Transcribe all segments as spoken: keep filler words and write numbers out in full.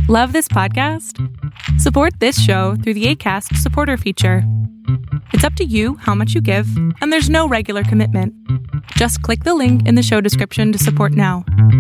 Love this podcast? Support this show through the Acast supporter feature. It's up to you how much you give, and there's no regular commitment. Just click the link in the show description to support now.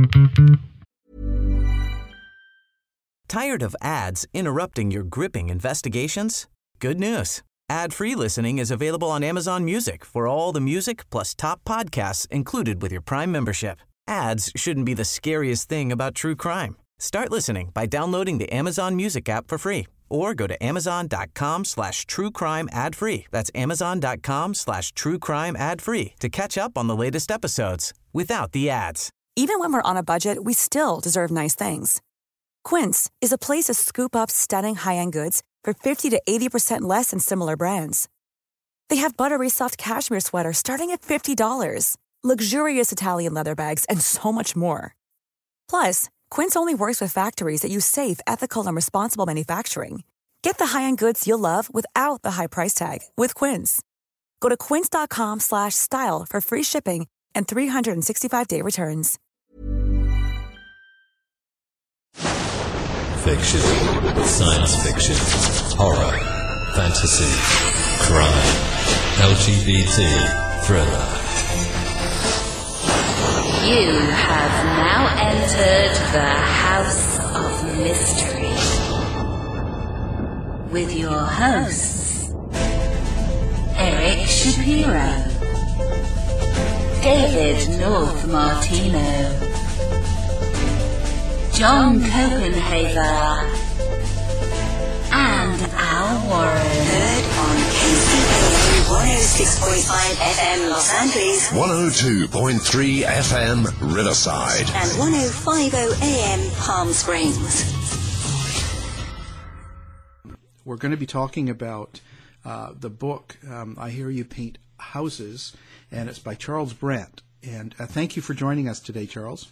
Tired of ads interrupting your gripping investigations? Good news. Ad-free listening is available on Amazon Music for all the music plus top podcasts included with your Prime membership. Ads shouldn't be the scariest thing about true crime. Start listening by downloading the Amazon Music app for free or go to amazon.com slash true crime ad free. That's amazon.com slash true crime ad free to catch up on the latest episodes without the ads. Even when we're on a budget, we still deserve nice things. Quince is a place to scoop up stunning high-end goods for fifty to eighty percent less than similar brands. They have buttery soft cashmere sweaters starting at fifty dollars, luxurious Italian leather bags, and so much more. Plus, Quince only works with factories that use safe, ethical, and responsible manufacturing. Get the high-end goods you'll love without the high price tag with Quince. Go to quince.com slash style for free shipping and three sixty-five day returns. Fiction, science fiction, horror, fantasy, crime, L G B T, thriller. You have now entered the House of Mystery with your hosts, Eric Shapiro, David North Martino, John Copenhaver, and Al Warren. Heard on K C A A one oh six point five F M Los Angeles, one oh two point three F M Riverside, and one oh five point oh A M Palm Springs. We're going to be talking about uh, the book, um, I Hear You Paint Houses, and it's by Charles Brandt. And uh, thank you for joining us today, Charles.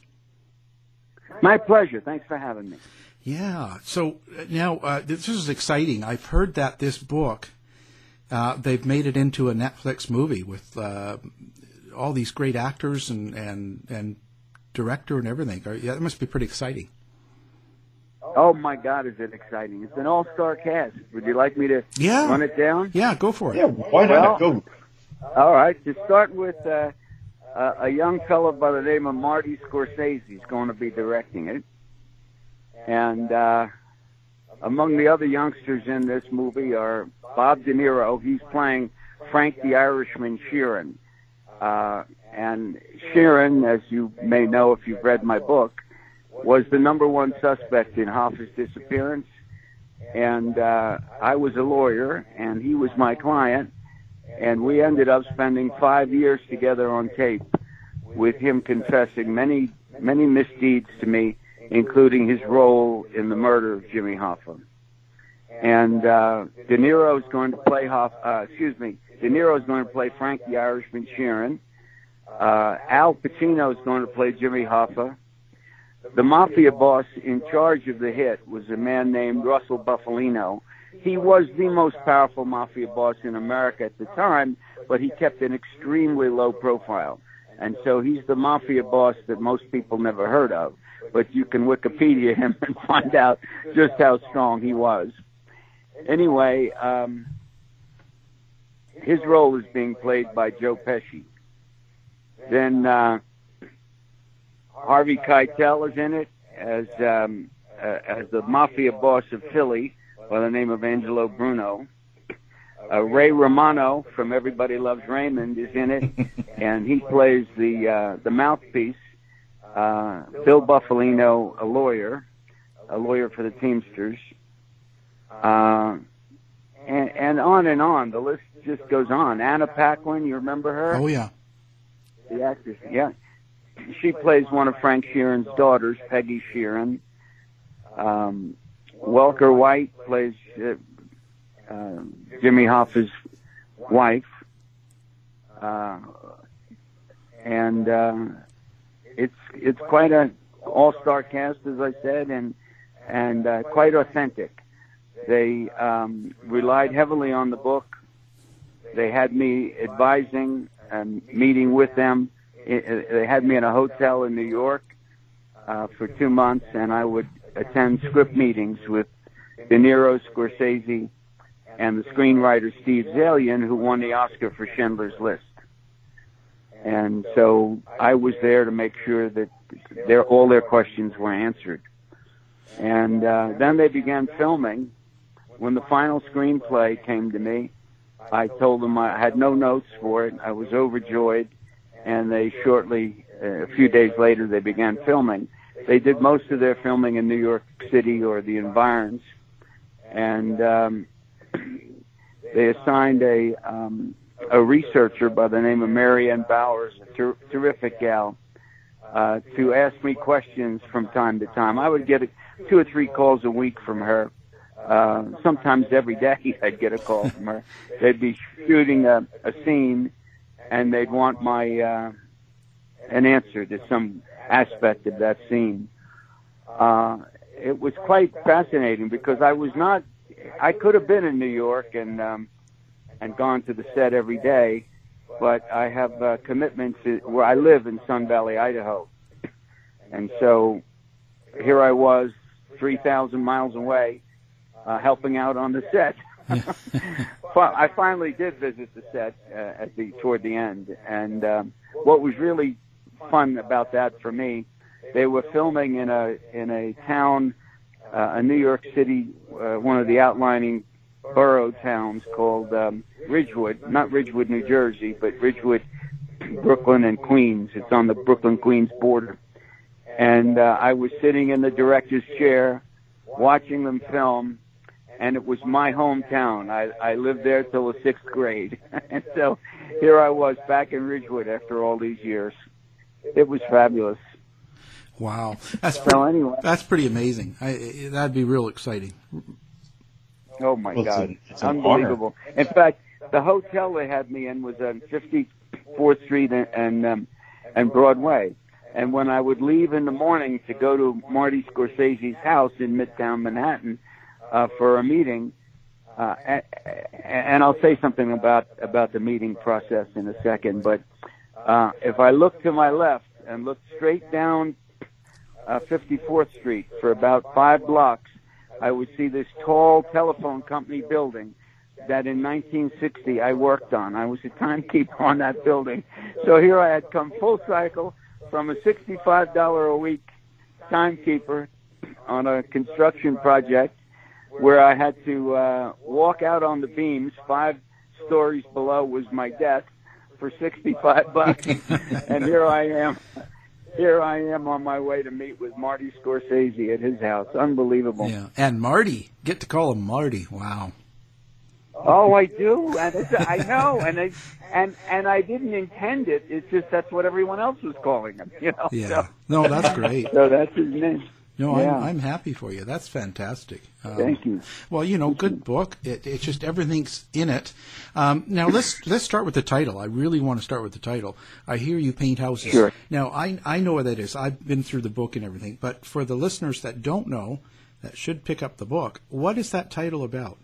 My pleasure. Thanks for having me. Yeah. So uh, now uh, this is exciting. I've heard that this book, uh, they've made it into a Netflix movie with uh, all these great actors and, and, and director and everything. Yeah, that must be pretty exciting. Oh, my God, is it exciting. It's an all-star cast. Would you like me to yeah. run it down? Yeah, go for it. Yeah, why not? Well, Go. All right. To start with, uh, uh, a young fellow by the name of Marty Scorsese is going to be directing it. And uh, among the other youngsters in this movie are Bob De Niro. He's playing Frank the Irishman Sheeran. Uh, and Sheeran, as you may know if you've read my book, was the number one suspect in Hoffa's disappearance. And uh, I was a lawyer, and he was my client. And we ended up spending five years together on tape with him confessing many, many misdeeds to me, including his role in the murder of Jimmy Hoffa. And uh, De Niro is going to play Hoff, uh, excuse me, De Niro is going to play Frank the Irishman Sheeran. Uh, Al Pacino is going to play Jimmy Hoffa. The mafia boss in charge of the hit was a man named Russell Buffalino. He was the most powerful mafia boss in America at the time, but he kept an extremely low profile. And so he's the mafia boss that most people never heard of. But you can Wikipedia him and find out just how strong he was. Anyway, um, his role is being played by Joe Pesci. Then uh, Harvey Keitel is in it as um, uh, as the mafia boss of Philly by the name of Angelo Bruno. Uh, Ray Romano from Everybody Loves Raymond is in it, and he plays the uh, the mouthpiece. Uh, Bill Buffalino, a lawyer, a lawyer for the Teamsters, uh, and, and on and on. The list just goes on. Anna Paquin, you remember her? Oh, yeah. The actress, yeah. She plays one of Frank Sheeran's daughters, Peggy Sheeran. Um, Welker White plays uh, uh, Jimmy Hoffa's wife. Uh, and uh, it's it's quite a all-star cast, as I said, and and uh, quite authentic. They um, relied heavily on the book. They had me advising and meeting with them. It, it, they had me in a hotel in New York uh, for two months, and I would attend script meetings with De Niro, Scorsese, and the screenwriter Steve Zalian, who won the Oscar for Schindler's List. And so I was there to make sure that their, all their questions were answered. And uh, then they began filming. When the final screenplay came to me, I told them I had no notes for it. I was overjoyed. And they shortly, uh, a few days later, they began filming. They did most of their filming in New York City or the environs. And um, they assigned a um, a researcher by the name of Marianne Bowers, a ter- terrific gal, uh, to ask me questions from time to time. I would get a, two or three calls a week from her. Uh, sometimes every day I'd get a call from her. They'd be shooting a, a scene, and they'd want my uh, an answer to some aspect of that scene. Uh, it was quite fascinating because I was not, I could have been in New York and um, and gone to the set every day, but I have uh, commitments where I live in Sun Valley, Idaho. And so here I was, three thousand miles away, uh, helping out on the set. Well, I finally did visit the set uh, at the toward the end, and um, what was really fun about that for me, they were filming in a in a town, uh, a New York City, uh, one of the outlining borough towns called um, Ridgewood, not Ridgewood, New Jersey, but Ridgewood, Brooklyn and Queens. It's on the Brooklyn-Queens border. And uh, I was sitting in the director's chair watching them film, and it was my hometown. I, I lived there till the sixth grade. And so here I was back in Ridgewood after all these years. It was fabulous. Wow. That's so pretty, anyway. That's pretty amazing. I, that'd be real exciting. Oh, my well, God. It's, a, it's an Unbelievable. honor. In fact, the hotel they had me in was on fifty-fourth Street and, and, um, and Broadway. And when I would leave in the morning to go to Marty Scorsese's house in Midtown Manhattan uh, for a meeting, uh, and, and I'll say something about, about the meeting process in a second, but uh, if I looked to my left and looked straight down uh, fifty-fourth Street for about five blocks, I would see this tall telephone company building that in nineteen sixty I worked on. I was a timekeeper on that building. So here I had come full cycle from a sixty-five dollars a week timekeeper on a construction project where I had to uh, walk out on the beams. Five stories below was my desk for sixty-five bucks. And here I am. Here I am on my way to meet with Marty Scorsese at his house. Unbelievable. Yeah, and Marty. Get to call him Marty. Wow. Oh, I do, and it's, I know, and I, and and I didn't intend it. It's just that's what everyone else was calling him. You know. Yeah. So, no, that's great. So that's his name. No, yeah. I'm, I'm happy for you. That's fantastic. Um, Thank you. Well, you know, good book. It, it's just everything's in it. Um, now let's let's start with the title. I really want to start with the title. I hear you paint houses. Sure. Now I I know what that is. I've been through the book and everything. But for the listeners that don't know, that should pick up the book. What is that title about?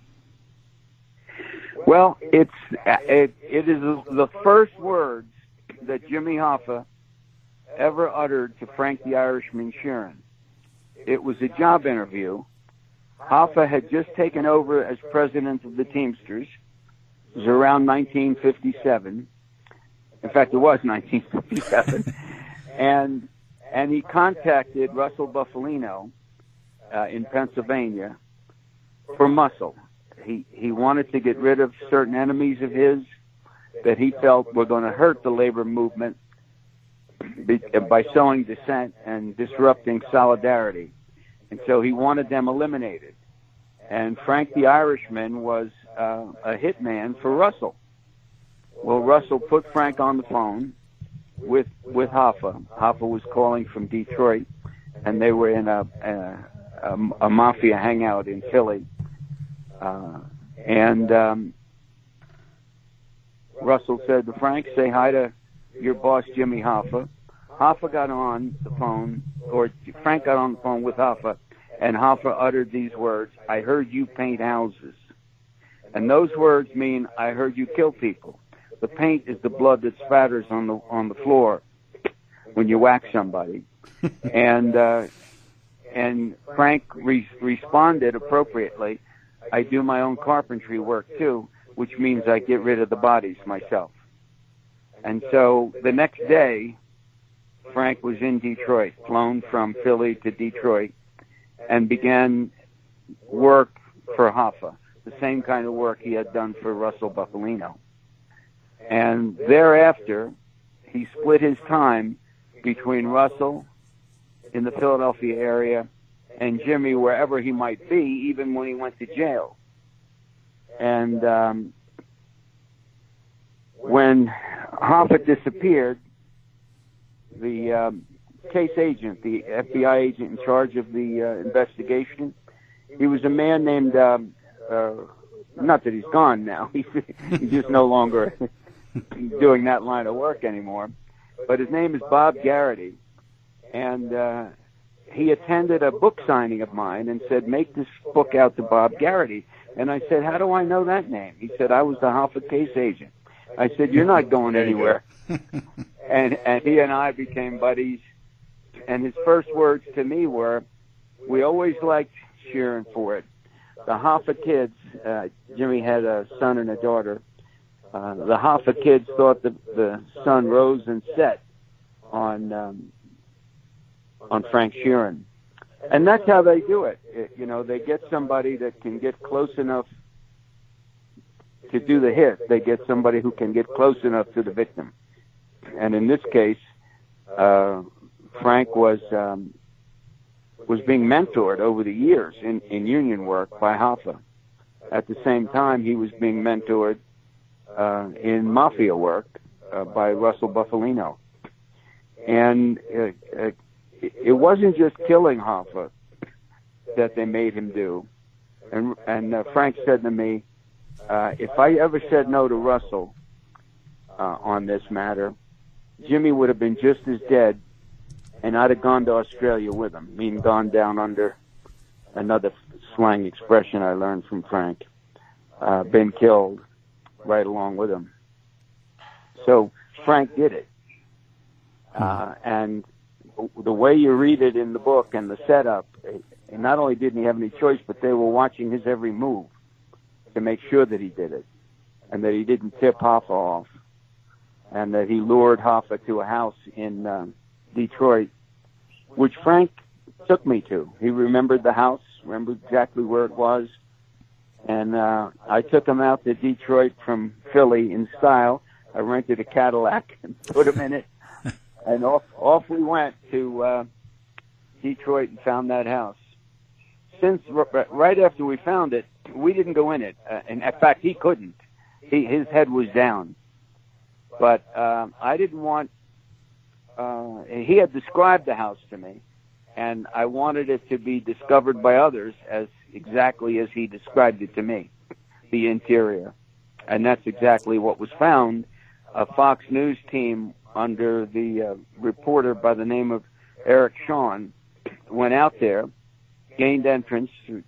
Well, it's it, it is the first words that Jimmy Hoffa ever uttered to Frank the Irishman Sheeran. It was a job interview. Hoffa had just taken over as president of the Teamsters. It was around nineteen fifty-seven. In fact, it was nineteen fifty-seven. and and he contacted Russell Buffalino uh, in Pennsylvania for muscle. He he wanted to get rid of certain enemies of his that he felt were going to hurt the labor movement by sowing dissent and disrupting solidarity. And so he wanted them eliminated. And Frank the Irishman was uh, a hitman for Russell. Well, Russell put Frank on the phone with with Hoffa. Hoffa was calling from Detroit, and they were in a, a, a, a mafia hangout in Philly. Uh, and um, Russell said to Frank, say hi to your boss, Jimmy Hoffa. Hoffa got on the phone, or Frank got on the phone with Hoffa, and Hoffa uttered these words, I heard you paint houses. And those words mean, I heard you kill people. The paint is the blood that spatters on the on the floor when you whack somebody. and uh, and Frank re- responded appropriately. I do my own carpentry work too, which means I get rid of the bodies myself. And so the next day, Frank was in Detroit, flown from Philly to Detroit, and began work for Hoffa, the same kind of work he had done for Russell Bufalino. And thereafter, he split his time between Russell in the Philadelphia area and Jimmy wherever he might be, even when he went to jail. And um, when Hoffa disappeared, the um, case agent, the F B I agent in charge of the uh, investigation, he was a man named, um, uh, not that he's gone now, he's, he's just no longer doing that line of work anymore, but his name is Bob Garrity. And uh, he attended a book signing of mine and said, make this book out to Bob Garrity. And I said, how do I know that name? He said, I was the Hoffa case agent. I said, you're not going anywhere. and and he and I became buddies. And his first words to me were, we always liked cheering for it. The Hoffa kids, uh, Jimmy had a son and a daughter. Uh, the Hoffa kids thought the, the sun rose and set on um, on Frank Sheeran. And that's how they do it. it. You know, they get somebody that can get close enough to do the hit. They get somebody who can get close enough to the victim. And in this case, uh, Frank was um, was being mentored over the years in, in union work by Hoffa. At the same time, he was being mentored uh, in mafia work uh, by Russell Bufalino. And uh, uh, it wasn't just killing Hoffa that they made him do. And, and uh, Frank said to me, uh, if I ever said no to Russell uh, on this matter, Jimmy would have been just as dead, and I'd have gone to Australia with him, meaning gone down under another slang expression I learned from Frank, uh, been killed right along with him. So Frank did it. Uh, and the way you read it in the book and the setup, and not only didn't he have any choice, but they were watching his every move to make sure that he did it, and that he didn't tip Hoffa off, and that he lured Hoffa to a house in um, Detroit, which Frank took me to. He remembered the house, remembered exactly where it was, and uh, I took him out to Detroit from Philly in style. I rented a Cadillac and put him in it. And off off we went to uh, Detroit and found that house. Since r- right after we found it, we didn't go in it. Uh, and in fact, he couldn't. He, his head was down. But uh, I didn't want. Uh, he had described the house to me, and I wanted it to be discovered by others as exactly as he described it to me, the interior. And that's exactly what was found. A Fox News team under the uh, reporter by the name of Eric Shawn went out there, gained entrance,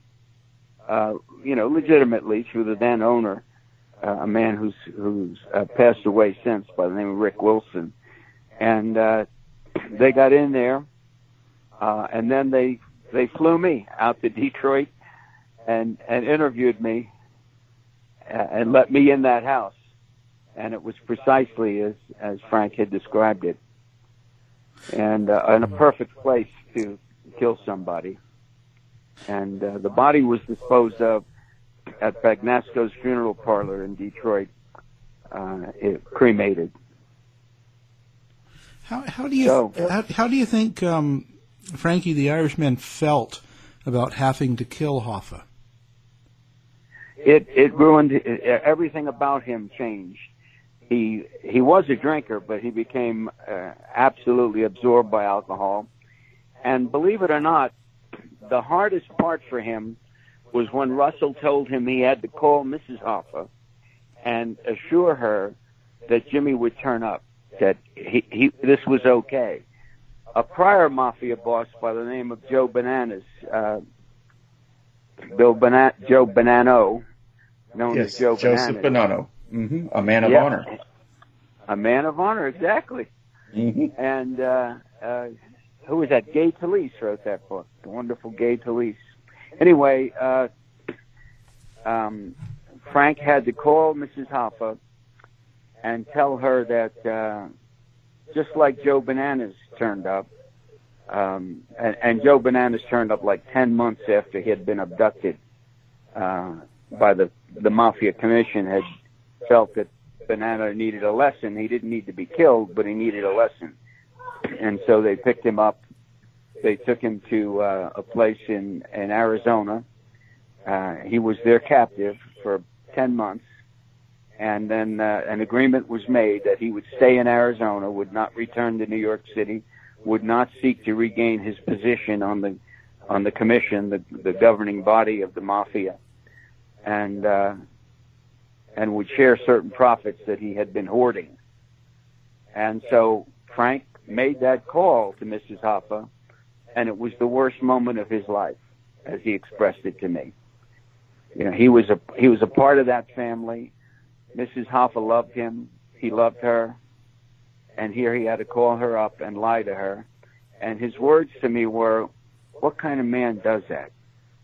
uh, you know, legitimately through the then owner, uh, a man who's who's uh, passed away since by the name of Rick Wilson, and uh, they got in there, uh, and then they they flew me out to Detroit and and interviewed me uh, and let me in that house. And it was precisely as, as Frank had described it. And, uh, and a perfect place to kill somebody. And uh, the body was disposed of at Bagnasco's funeral parlor in Detroit, uh, it, cremated. How, how do you so, how, how do you think um, Frankie the Irishman felt about having to kill Hoffa? It it ruined everything about him. Changed. He he was a drinker, but he became uh, absolutely absorbed by alcohol. And believe it or not, the hardest part for him was when Russell told him he had to call Missus Hoffa and assure her that Jimmy would turn up, that he, he this was okay. A prior mafia boss by the name of Joe Bananas, uh, Bill Bana- Joe Bonanno, known yes, as Joe Joseph Bananas. Bonanno. Mm-hmm. A man of yeah. honor. A man of honor, exactly. Mm-hmm. And uh, uh, who was that? Gay Talese wrote that book, the wonderful Gay Talese. Anyway, uh, um, Frank had to call Missus Hoffa and tell her that uh, just like Joe Bananas turned up, um, and, and Joe Bananas turned up like ten months after he had been abducted uh, by the the Mafia Commission, had felt that Banana needed a lesson. He didn't need to be killed, but he needed a lesson. And so they picked him up. They took him to uh, a place in, in Arizona. Uh, he was their captive for ten months. And then uh, an agreement was made that he would stay in Arizona, would not return to New York City, would not seek to regain his position on the on the commission, the, the governing body of the Mafia, and uh, and would share certain profits that he had been hoarding. And so Frank made that call to Missus Hoffa, and it was the worst moment of his life, as he expressed it to me. You know, he was a he was a part of that family. Missus Hoffa loved him. He loved her. And here he had to call her up and lie to her. And his words to me were, what kind of man does that?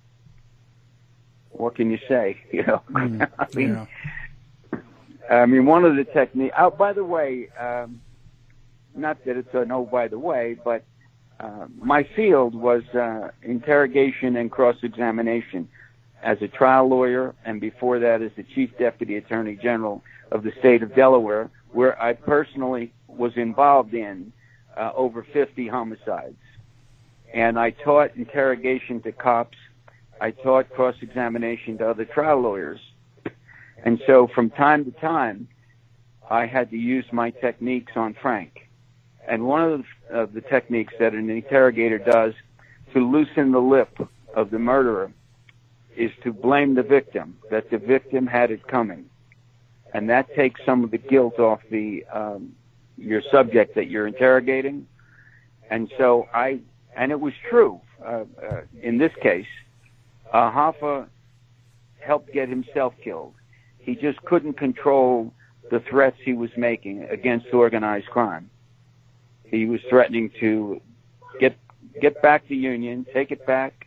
What can you say? You know, Mm, I mean, yeah. I mean, one of the techniques. Oh, by the way, um, not that it's a no. By the way, but uh, my field was uh, interrogation and cross-examination as a trial lawyer, and before that, as the Chief Deputy Attorney General of the state of Delaware, where I personally was involved in uh, over fifty homicides. And I taught interrogation to cops. I taught cross-examination to other trial lawyers. And so from time to time, I had to use my techniques on Frank. And one of the, uh, the techniques that an interrogator does to loosen the lip of the murderer is to blame the victim, that the victim had it coming. And that takes some of the guilt off the um, your subject that you're interrogating. And so I, and it was true uh, uh, in this case, uh, Hoffa helped get himself killed. He just couldn't control the threats he was making against organized crime. He was threatening to get get back the Union, take it back,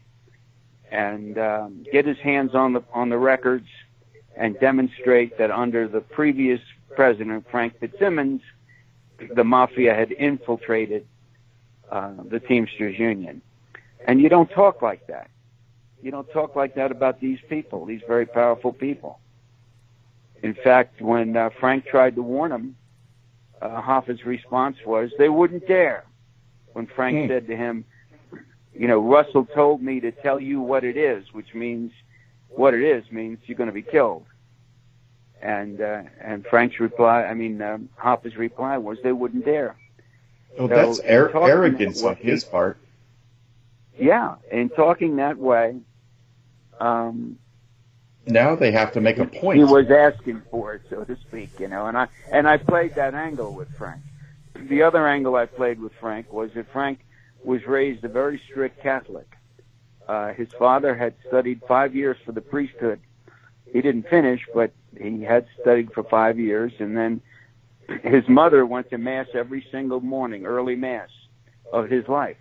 and um, get his hands on the on the records, and demonstrate that under the previous president, Frank Fitzsimmons, the Mafia had infiltrated uh, the Teamsters Union. And you don't talk like that. You don't talk like that about these people, these very powerful people. In fact, when uh, Frank tried to warn him, uh, Hoffa's response was, they wouldn't dare. When Frank mm. said to him, you know, Russell told me to tell you what it is, which means what it is means you're going to be killed. And uh, and Frank's reply, I mean, um, Hoffa's reply was they wouldn't dare. Oh, so that's ar- arrogance that on his part. Yeah, in talking that way, um, now they have to make a point. He was asking for it, so to speak, you know. And I and I played that angle with Frank. The other angle I played with Frank was that Frank was raised a very strict Catholic. Uh, his father had studied five years for the priesthood. He didn't finish, but he had studied for five years. And then his mother went to Mass every single morning, early Mass of his life.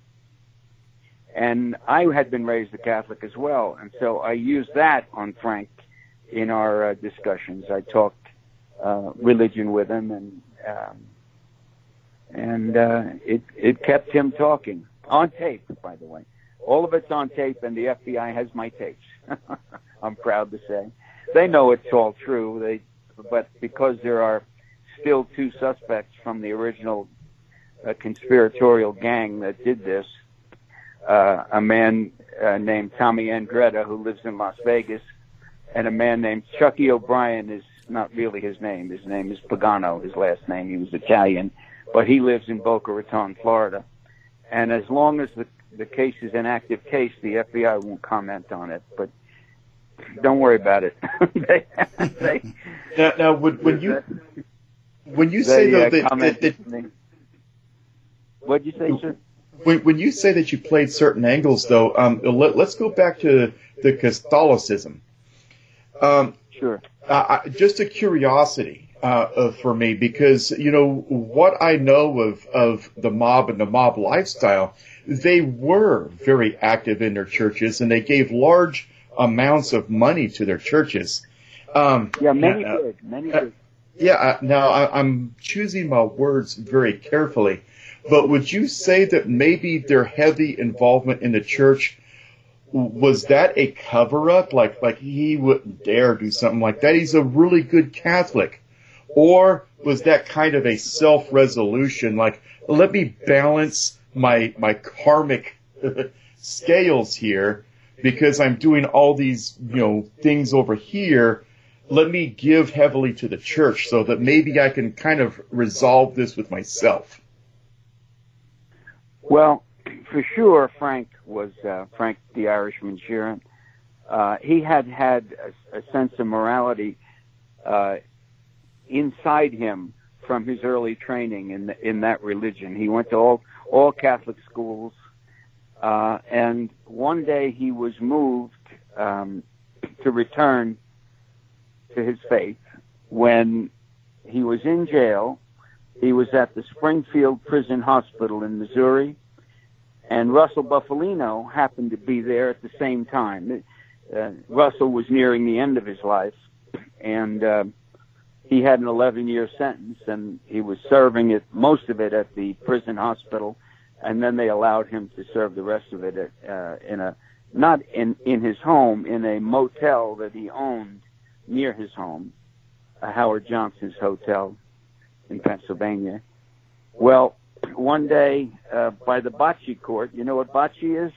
And I had been raised a Catholic as well. And so I used that on Frank in our uh, discussions. I talked uh, religion with him, and um, and uh, it, it kept him talking. On tape, by the way. All of it's on tape, and the F B I has my tapes. I'm proud to say. They know it's all true, They, but because there are still two suspects from the original uh, conspiratorial gang that did this, uh, a man uh, named Tommy Andretta, who lives in Las Vegas, and a man named Chucky O'Brien is not really his name. His name is Pagano, his last name. He was Italian, but he lives in Boca Raton, Florida. And as long as the the case is an active case, the F B I won't comment on it, but don't worry about it. they, they, now, now when, when you when you say they, though uh, that, that, that what'd you say, sir? When, when you say that you played certain angles, though, um, let, let's go back to the Catholicism. Um, sure. Uh, just a curiosity. uh, for me because, you know, what I know of, of the mob and the mob lifestyle, they were very active in their churches and they gave large amounts of money to their churches. Um, yeah, many uh, did. Many uh, did. Yeah, uh, now I, I'm choosing my words very carefully, but would you say that maybe their heavy involvement in the church, was that a cover-up? Like, like he wouldn't dare do something like that. He's a really good Catholic. Or was that kind of a self-resolution? Like, let me balance my, my karmic scales here because I'm doing all these, you know, things over here. Let me give heavily to the church so that maybe I can kind of resolve this with myself. Well, for sure, Frank was uh, Frank the Irishman Sheeran. Uh, he had had a, a sense of morality uh, inside him from his early training in the, in that religion. He went to all all Catholic schools, uh, and one day he was moved um, to return to his faith when he was in jail. He was at the Springfield Prison Hospital in Missouri, and Russell Buffalino happened to be there at the same time. Uh, Russell was nearing the end of his life, and uh, he had an eleven-year sentence, and he was serving it, most of it at the prison hospital, and then they allowed him to serve the rest of it at, uh, in a, not in, in his home, in a motel that he owned near his home, uh, Howard Johnson's Hotel in Pennsylvania. Well, one day uh, by the bocce court, you know what bocce is?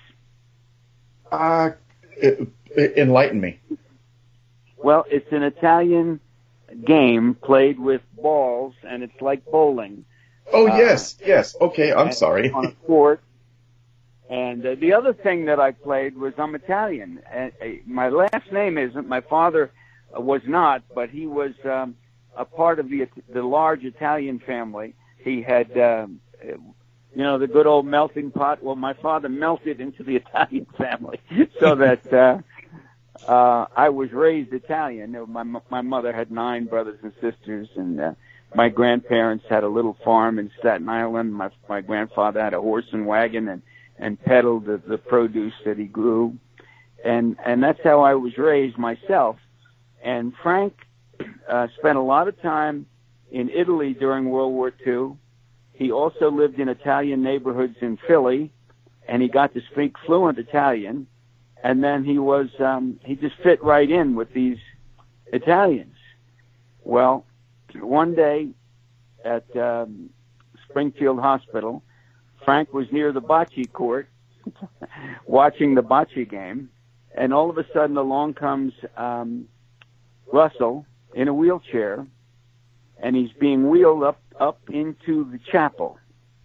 Uh, enlighten me. Well, it's an Italian game played with balls, and it's like bowling. Oh, uh, yes, yes. Okay, I'm sorry. On a court. And uh, the other thing that I played was I'm Italian. Uh, uh, my last name isn't. My father uh, was not, but he was um, a part of the the large Italian family. He had, um, you know, the good old melting pot. Well, my father melted into the Italian family so that uh, uh, I was raised Italian. My my mother had nine brothers and sisters, and uh, my grandparents had a little farm in Staten Island. My my grandfather had a horse and wagon and and peddled the, the produce that he grew, and and that's how I was raised myself. And Frank uh, spent a lot of time in Italy during World War Two. He also lived in Italian neighborhoods in Philly, and he got to speak fluent Italian. And then he was um, he just fit right in with these Italians. Well, one day at um, Springfield Hospital, Frank was near the bocce court watching the bocce game, and all of a sudden along comes um, Russell in a wheelchair, and he's being wheeled up, up into the chapel.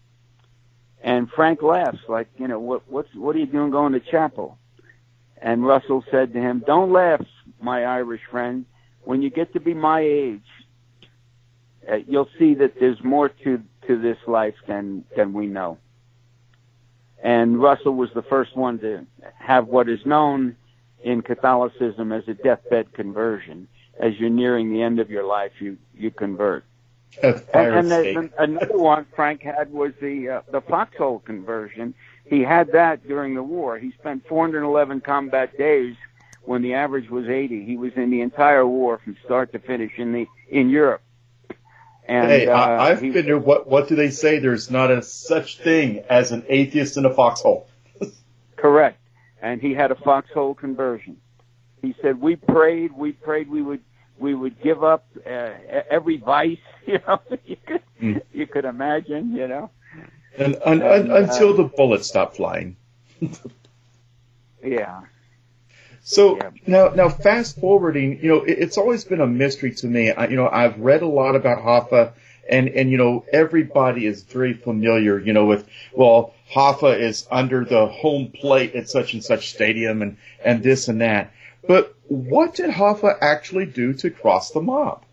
And Frank laughs like, you know, what, what's, what are you doing going to chapel? And Russell said to him, "Don't laugh, my Irish friend. When you get to be my age, uh, you'll see that there's more to, to this life than, than we know." And Russell was the first one to have what is known in Catholicism as a deathbed conversion. As you're nearing the end of your life, you, you convert. And, and the, another one Frank had was the uh, the foxhole conversion. He had that during the war. He spent four hundred eleven combat days when the average was eighty. He was in the entire war from start to finish in the in Europe. And, hey, uh, I, I've he, been there. What, what do they say? There's not a such thing as an atheist in a foxhole. Correct. And he had a foxhole conversion. He said, we prayed, we prayed we would we would give up uh, every vice, you know, you could, mm. you could imagine, you know. And, and, and uh, until the bullets stop flying. Yeah. So yeah. now, now fast forwarding, you know, it, it's always been a mystery to me. I, you know, I've read a lot about Hoffa, and, and, you know, everybody is very familiar, you know, with, well, Hoffa is under the home plate at such and such stadium and, and this and that. But what did Hoffa actually do to cross the mob?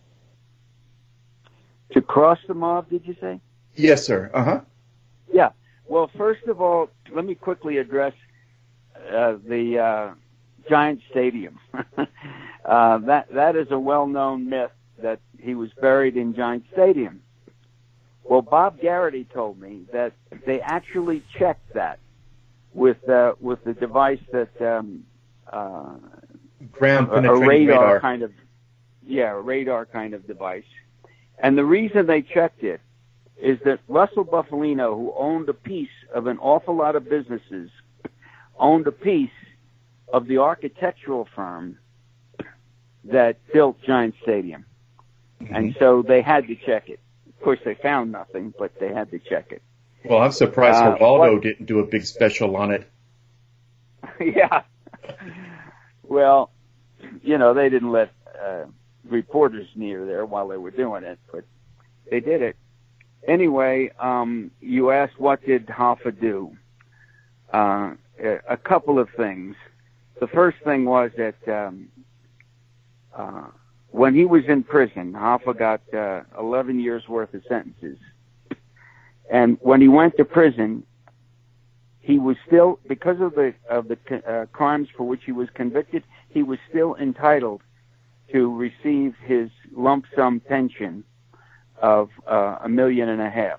To cross the mob, did you say? Yes, sir. Uh-huh. Yeah. Well, first of all, let me quickly address uh, the uh, Giant Stadium. uh, that that is a well-known myth that he was buried in Giant Stadium. Well, Bob Garrity told me that they actually checked that with uh, with the device that um, uh, ground a, a penetrating radar, radar kind of yeah, a radar kind of device. And the reason they checked it is that Russell Bufalino, who owned a piece of an awful lot of businesses, owned a piece of the architectural firm that built Giant Stadium. Mm-hmm. And so they had to check it. Of course, they found nothing, but they had to check it. Well, I'm surprised Uh, Geraldo what- didn't do a big special on it. Yeah. Well, you know, they didn't let uh, reporters near there while they were doing it, but they did it. Anyway, um, you asked what did Hoffa do? Uh, a a couple of things. The first thing was that um, uh, when he was in prison, Hoffa got uh, eleven years worth of sentences. And when he went to prison, he was still, because of the of the uh, crimes for which he was convicted, he was still entitled to receive his lump sum pension of uh, a million and a half.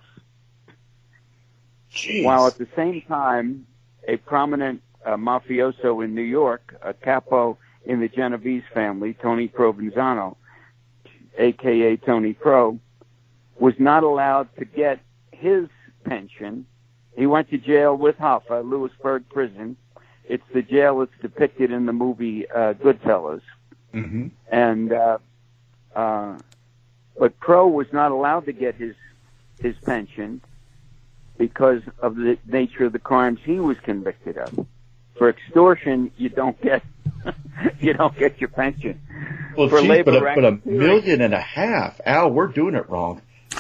Jeez. While at the same time, a prominent uh, mafioso in New York, a capo in the Genovese family, Tony Provenzano, a k a. Tony Pro, was not allowed to get his pension. He went to jail with Hoffa, Lewisburg Prison. It's the jail that's depicted in the movie uh, Goodfellas. Mm-hmm. And uh, uh, but Pro was not allowed to get his his pension because of the nature of the crimes he was convicted of. For extortion, you don't get you don't get your pension. Well, For geez, labor but, a, but a racketeering- million and a half. Al, we're doing it wrong.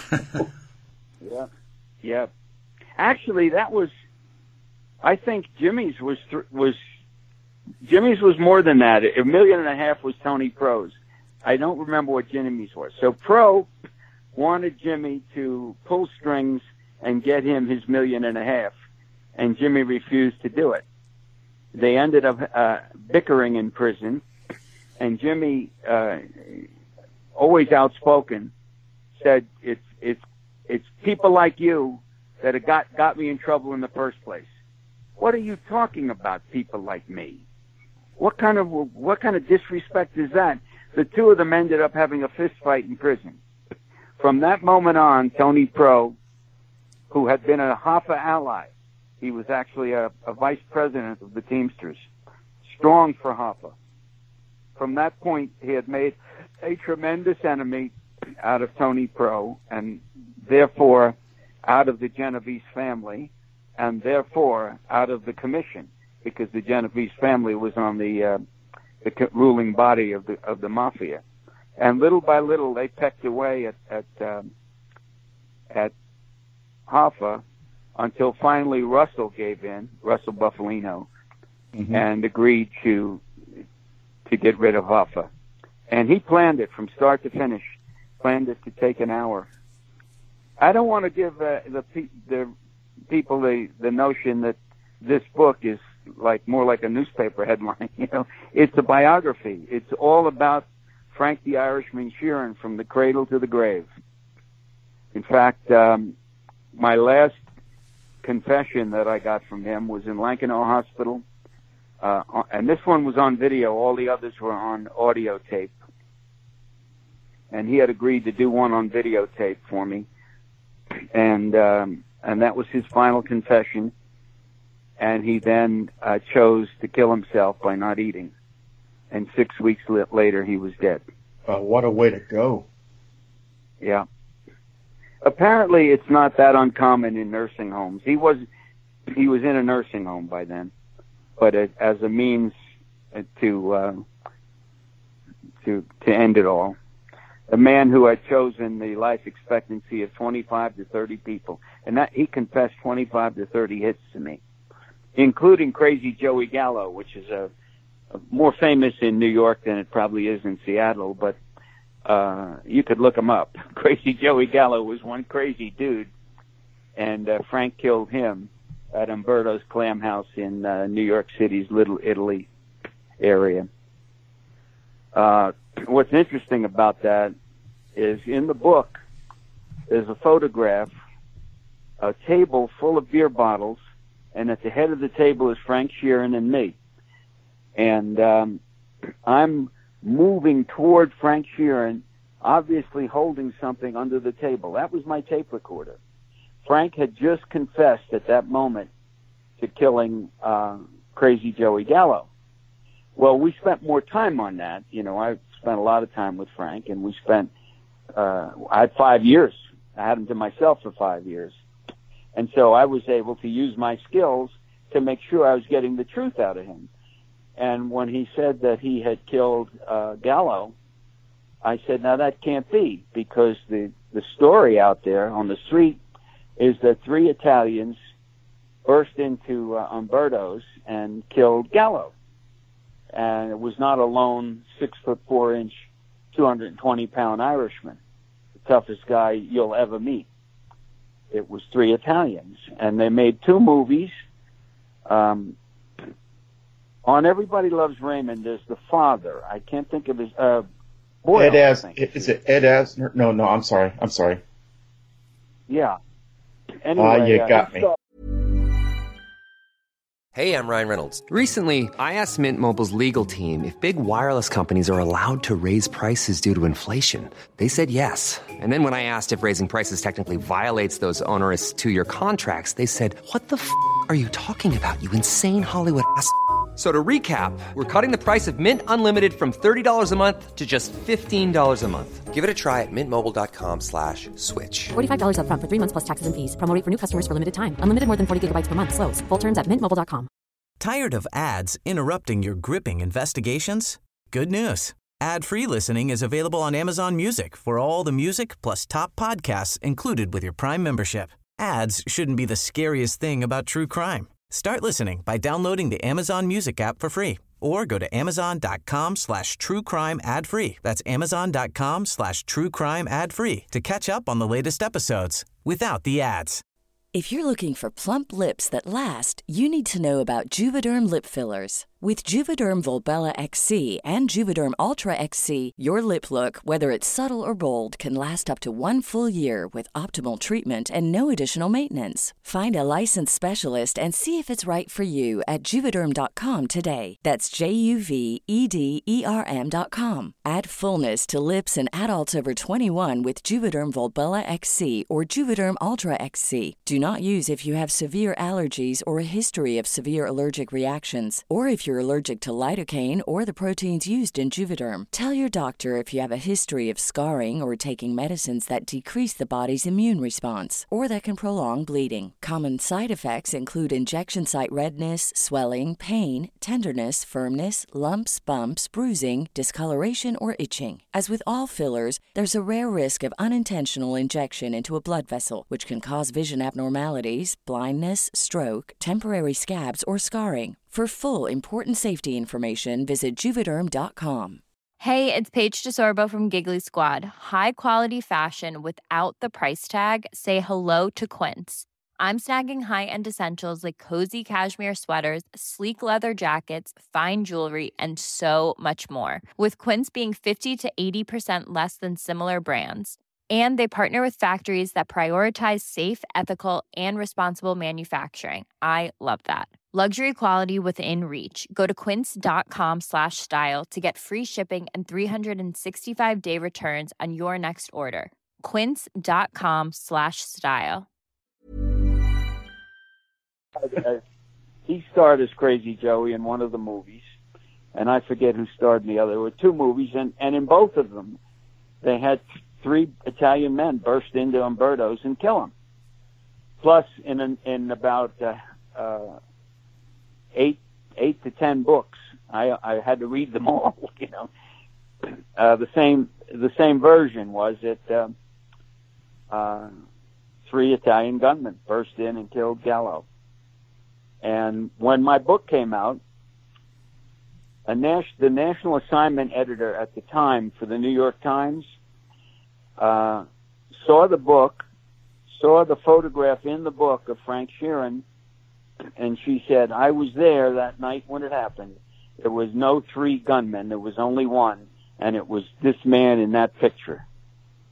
Yeah, yeah. Actually, that was. I think Jimmy's was th- was Jimmy's was more than that. A million and a half was Tony Pro's. I don't remember what Jimmy's was. So Pro wanted Jimmy to pull strings and get him his million and a half, and Jimmy refused to do it. They ended up uh, bickering in prison, and Jimmy, uh, always outspoken, said it's it's it's people like you that have got got me in trouble in the first place. What are you talking about, people like me? What kind of what kind of disrespect is that? The two of them ended up having a fist fight in prison. From that moment on, Tony Pro, who had been a Hoffa ally, he was actually a, a vice president of the Teamsters, strong for Hoffa. From that point, he had made a tremendous enemy out of Tony Pro, and therefore out of the Genovese family, and therefore out of the commission, because the Genovese family was on the uh, the co- ruling body of the of the mafia, and little by little they pecked away at at um, at Hoffa until finally Russell gave in, Russell Bufalino, Mm-hmm. and agreed to to get rid of Hoffa, and he planned it from start to finish, planned it to take an hour. I don't want to give uh, the pe- the people the the notion that this book is like more like a newspaper headline. You know, it's a biography. It's all about Frank the Irishman Sheeran from the cradle to the grave. In fact, um, my last confession that I got from him was in Lankenau Hospital, uh, and this one was on video. All the others were on audio tape, and he had agreed to do one on videotape for me. And um, and that was his final confession. And he then uh, chose to kill himself by not eating. And six weeks li- later, he was dead. Uh, what a way to go. Yeah. Apparently, it's not that uncommon in nursing homes. He was he was in a nursing home by then, but it, as a means to uh, to to end it all. A man who had chosen the life expectancy of twenty-five to thirty people. And that he confessed twenty-five to thirty hits to me, including Crazy Joey Gallo, which is a, a more famous in New York than it probably is in Seattle, but uh, you could look him up. Crazy Joey Gallo was one crazy dude, and uh, Frank killed him at Umberto's Clam House in uh, New York City's Little Italy area. Uh, what's interesting about that is in the book, there's a photograph, a table full of beer bottles, and at the head of the table is Frank Sheeran and me. And um, I'm moving toward Frank Sheeran, obviously holding something under the table. That was my tape recorder. Frank had just confessed at that moment to killing uh, Crazy Joey Gallo. Well, we spent more time on that. You know, I spent a lot of time with Frank, and we spent, uh, I had five years. I had him to myself for five years. And so I was able to use my skills to make sure I was getting the truth out of him. And when he said that he had killed uh, Gallo, I said, now that can't be, because the, the story out there on the street is that three Italians burst into uh, Umberto's and killed Gallo. And it was not a lone six foot four inch, two hundred twenty pound Irishman, the toughest guy you'll ever meet. It was three Italians, and they made two movies. Um, on Everybody Loves Raymond, there's the father. I can't think of his uh, boy. Ed Asner. Is it Ed Asner? No, no. I'm sorry. I'm sorry. Yeah. Anyway, uh, you got uh, me. Saw- Hey, I'm Ryan Reynolds. Recently, I asked Mint Mobile's legal team if big wireless companies are allowed to raise prices due to inflation. They said yes. And then when I asked if raising prices technically violates those onerous two-year contracts, they said, what the f*** are you talking about, you insane Hollywood ass f- So to recap, we're cutting the price of Mint Unlimited from thirty dollars a month to just fifteen dollars a month. Give it a try at mintmobile.com slash switch. forty-five dollars up front for three months plus taxes and fees. Promo rate for new customers for limited time. Unlimited more than forty gigabytes per month. Slows full terms at mint mobile dot com. Tired of ads interrupting your gripping investigations? Good news. Ad-free listening is available on Amazon Music for all the music plus top podcasts included with your Prime membership. Ads shouldn't be the scariest thing about true crime. Start listening by downloading the Amazon Music app for free or go to amazon.com slash true crime ad free. That's amazon.com slash true crime ad free to catch up on the latest episodes without the ads. If you're looking for plump lips that last, you need to know about Juvederm lip fillers. With Juvederm Volbella X C and Juvederm Ultra X C, your lip look, whether it's subtle or bold, can last up to one full year with optimal treatment and no additional maintenance. Find a licensed specialist and see if it's right for you at Juvederm dot com today. That's J U V E D E R M dot com. Add fullness to lips in adults over twenty-one with Juvederm Volbella X C or Juvederm Ultra X C. Do not use if you have severe allergies or a history of severe allergic reactions, or if you're allergic to lidocaine or the proteins used in Juvederm. Tell your doctor if you have a history of scarring or taking medicines that decrease the body's immune response or that can prolong bleeding. Common side effects include injection site redness, swelling, pain, tenderness, firmness, lumps, bumps, bruising, discoloration, or itching. As with all fillers, there's a rare risk of unintentional injection into a blood vessel, which can cause vision abnormalities, blindness, stroke, temporary scabs, or scarring. For full, important safety information, visit Juvederm dot com. Hey, it's Paige DeSorbo from Giggly Squad. High quality fashion without the price tag. Say hello to Quince. I'm snagging high-end essentials like cozy cashmere sweaters, sleek leather jackets, fine jewelry, and so much more. With Quince being fifty to eighty percent less than similar brands. And they partner with factories that prioritize safe, ethical, and responsible manufacturing. I love that. Luxury quality within reach. Go to quince.com slash style to get free shipping and three sixty-five day returns on your next order. Quince.com slash style. He starred as Crazy Joey in one of the movies, and I forget who starred in the other. There were two movies, and, and in both of them, they had three Italian men burst into Umberto's and kill him. Plus, in an, in about uh, uh, eight eight to ten books, I, I had to read them all. You know, uh, the same the same version was it. Uh, uh, three Italian gunmen burst in and killed Gallo. And when my book came out, a nas- the national assignment editor at the time for the New York Times Uh, saw the book, saw the photograph in the book of Frank Sheeran, and she said, I was there that night when it happened. There was no three gunmen. There was only one, and it was this man in that picture.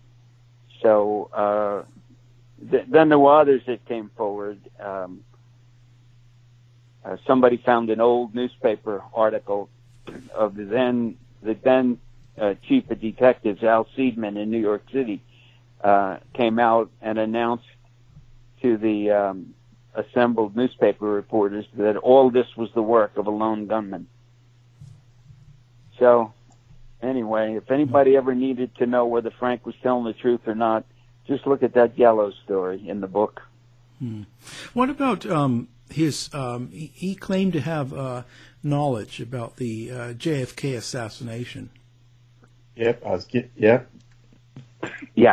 So uh, th- then there were others that came forward. Um, uh, somebody found an old newspaper article of the then the then uh, chief of detectives, Al Seidman, in New York City, uh, came out and announced to the um, assembled newspaper reporters that all this was the work of a lone gunman. So, anyway, if anybody ever needed to know whether Frank was telling the truth or not, just look at that Yellow story in the book. Hmm. What about um, his, um, he, he claimed to have uh, knowledge about the uh, J F K assassination. Yep, I was get, yep. Yeah.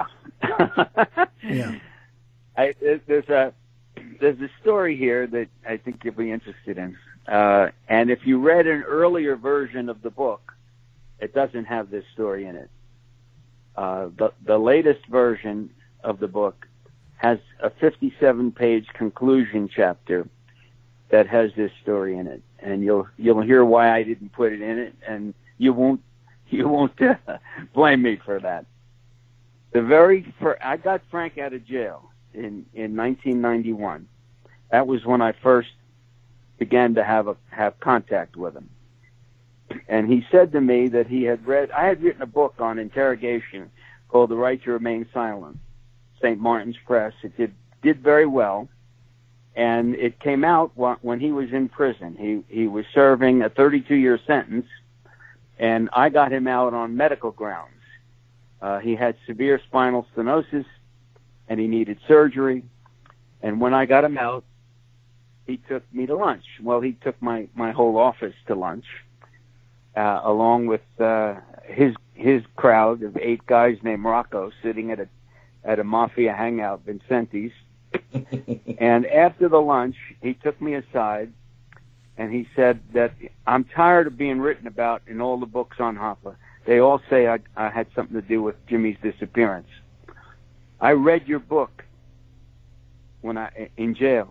Yeah. I, there's a there's a story here that I think you'll be interested in. Uh, and if you read an earlier version of the book, it doesn't have this story in it. Uh, the, the latest version of the book has a fifty-seven page conclusion chapter that has this story in it. And you'll, you'll hear why I didn't put it in it, and you won't, you won't uh, blame me for that. The very first, I got Frank out of jail in, in nineteen ninety-one. That was when I first began to have a, have contact with him. And he said to me that he had read, I had written a book on interrogation called The Right to Remain Silent, Saint Martin's Press. It did, did very well. And it came out when he was in prison. He, he was serving a thirty-two year sentence, and I got him out on medical grounds. Uh, he had severe spinal stenosis, and he needed surgery. And when I got him out, he took me to lunch. Well, he took my, my whole office to lunch, uh, along with uh, his his crowd of eight guys named Rocco sitting at a at a mafia hangout, Vincenti's. And after the lunch, he took me aside, and he said that I'm tired of being written about in all the books on Hoffa. They all say I, I had something to do with Jimmy's disappearance. I read your book when I in jail,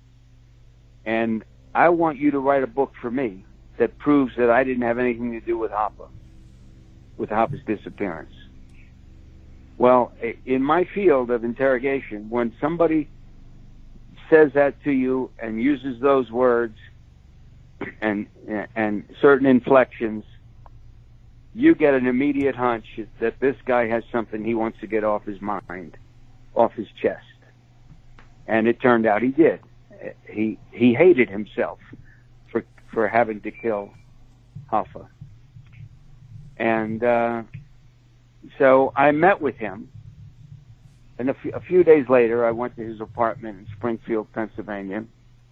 and I want you to write a book for me that proves that I didn't have anything to do with Hoffa, with Hoffa's disappearance. Well, in my field of interrogation, when somebody says that to you and uses those words and and certain inflections, you get an immediate hunch that this guy has something he wants to get off his mind, off his chest. And it turned out he did. He he hated himself for for having to kill Hoffa. And uh, so I met with him, and a, f- a few days later I went to his apartment in Springfield, Pennsylvania,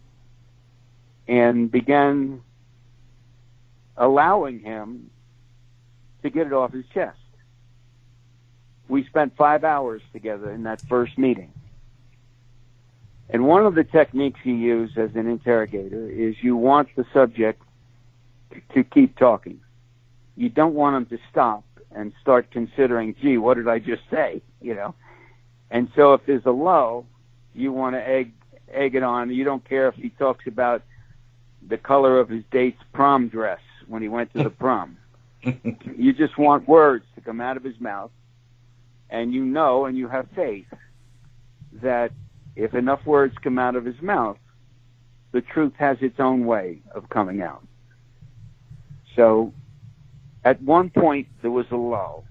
and began allowing him to get it off his chest. We spent five hours together in that first meeting. And one of the techniques you use as an interrogator is you want the subject to keep talking. You don't want him to stop and start considering, gee, what did I just say? You know? And so if there's a lull, you want to egg, egg it on. You don't care if he talks about the color of his date's prom dress when he went to the prom. You just want words to come out of his mouth, and you know and you have faith that if enough words come out of his mouth, the truth has its own way of coming out. So at one point there was a lull,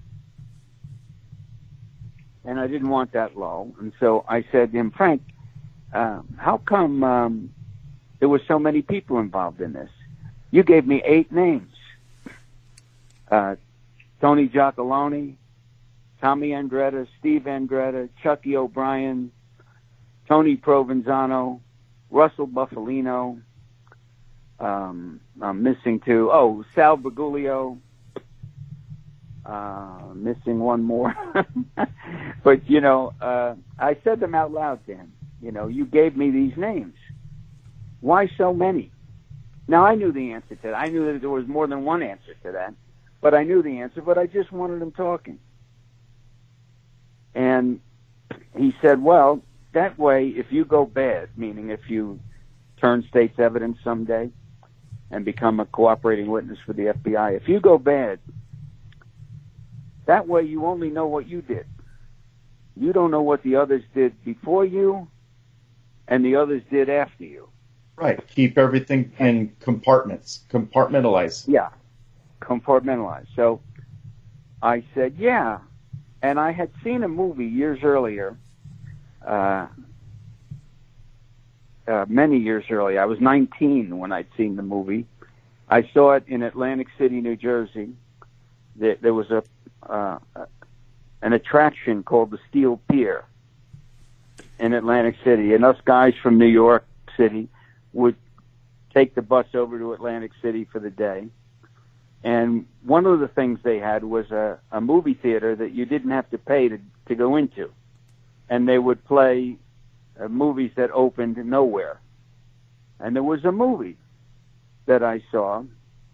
and I didn't want that lull, and so I said to him, Frank, uh, how come um, there were so many people involved in this? You gave me eight names. Uh, Tony Giacalone, Tommy Andretta, Steve Andretta, Chucky O'Brien, Tony Provenzano, Russell Buffalino, um, I'm missing two. Oh, Sal Bergoglio, uh, missing one more. But, you know, uh, I said them out loud to him. You know, you gave me these names. Why so many? Now, I knew the answer to that. I knew that there was more than one answer to that. But I knew the answer, but I just wanted him talking. And he said, well, that way, if you go bad, meaning if you turn state's evidence someday and become a cooperating witness for the F B I, if you go bad, that way you only know what you did. you don't know what the others did before you and the others did after you. Right. Keep everything in compartments. Compartmentalize. Yeah. Compartmentalize. So I said, yeah. And I had seen a movie years earlier, uh, uh, many years earlier. I was nineteen when I'd seen the movie. I saw it in Atlantic City, New Jersey. There, there was a uh, an attraction called the Steel Pier in Atlantic City, and us guys from New York City would take the bus over to Atlantic City for the day. And one of the things they had was a, a movie theater that you didn't have to pay to, to go into. And they would play uh, movies that opened nowhere. And there was a movie that I saw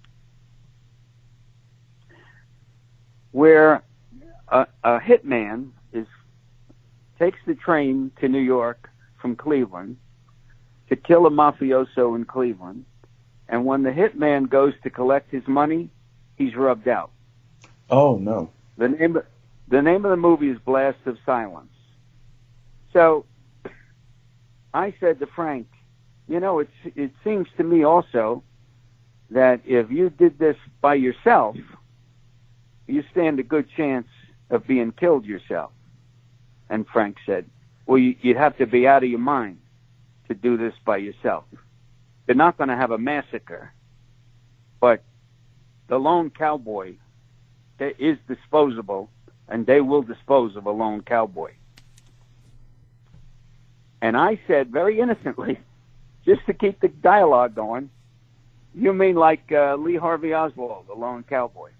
where a, a hitman is takes the train to New York from Cleveland to kill a mafioso in Cleveland. And when the hitman goes to collect his money, he's rubbed out. Oh, no. The name of, the name of the movie is Blast of Silence. So I said to Frank, you know, it's, it seems to me also that if you did this by yourself, you stand a good chance of being killed yourself. And Frank said, well, you, you'd have to be out of your mind to do this by yourself. They're not going to have a massacre, but the lone cowboy is disposable, and they will dispose of a lone cowboy. And I said very innocently, just to keep the dialogue going, you mean like uh, Lee Harvey Oswald, the lone cowboy?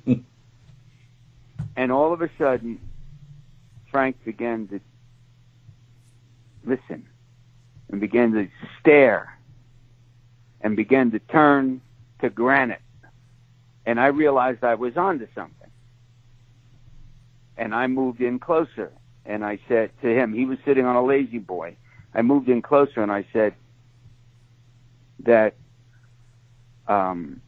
And all of a sudden, Frank began to listen and began to stare and began to turn to granite. And I realized I was onto something. And I moved in closer. And I said to him, he was sitting on a lazy boy. I moved in closer and I said that um,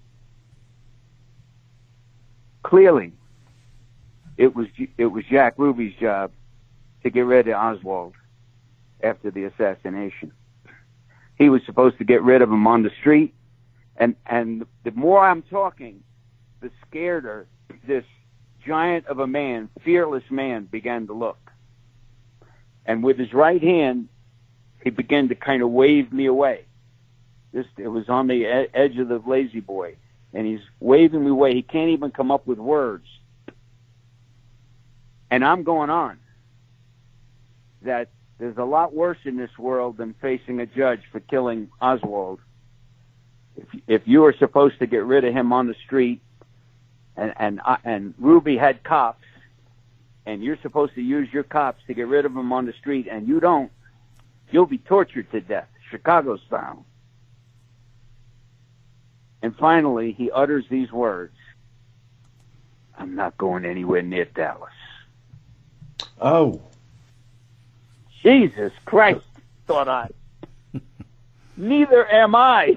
clearly it was it was Jack Ruby's job to get rid of Oswald after the assassination. He was supposed to get rid of him on the street. And and the more I'm talking, the scareder this giant of a man, fearless man, began to look. And with his right hand, he began to kind of wave me away. Just it was on the ed- edge of the lazy boy, and he's waving me away. He can't even come up with words. And I'm going on that there's a lot worse in this world than facing a judge for killing Oswald. If, if you were supposed to get rid of him on the street, and and uh, and Ruby had cops, and you're supposed to use your cops to get rid of him on the street, and you don't, you'll be tortured to death, Chicago style. And finally, he utters these words: "I'm not going anywhere near Dallas." Oh. Jesus Christ, thought I. Neither am I.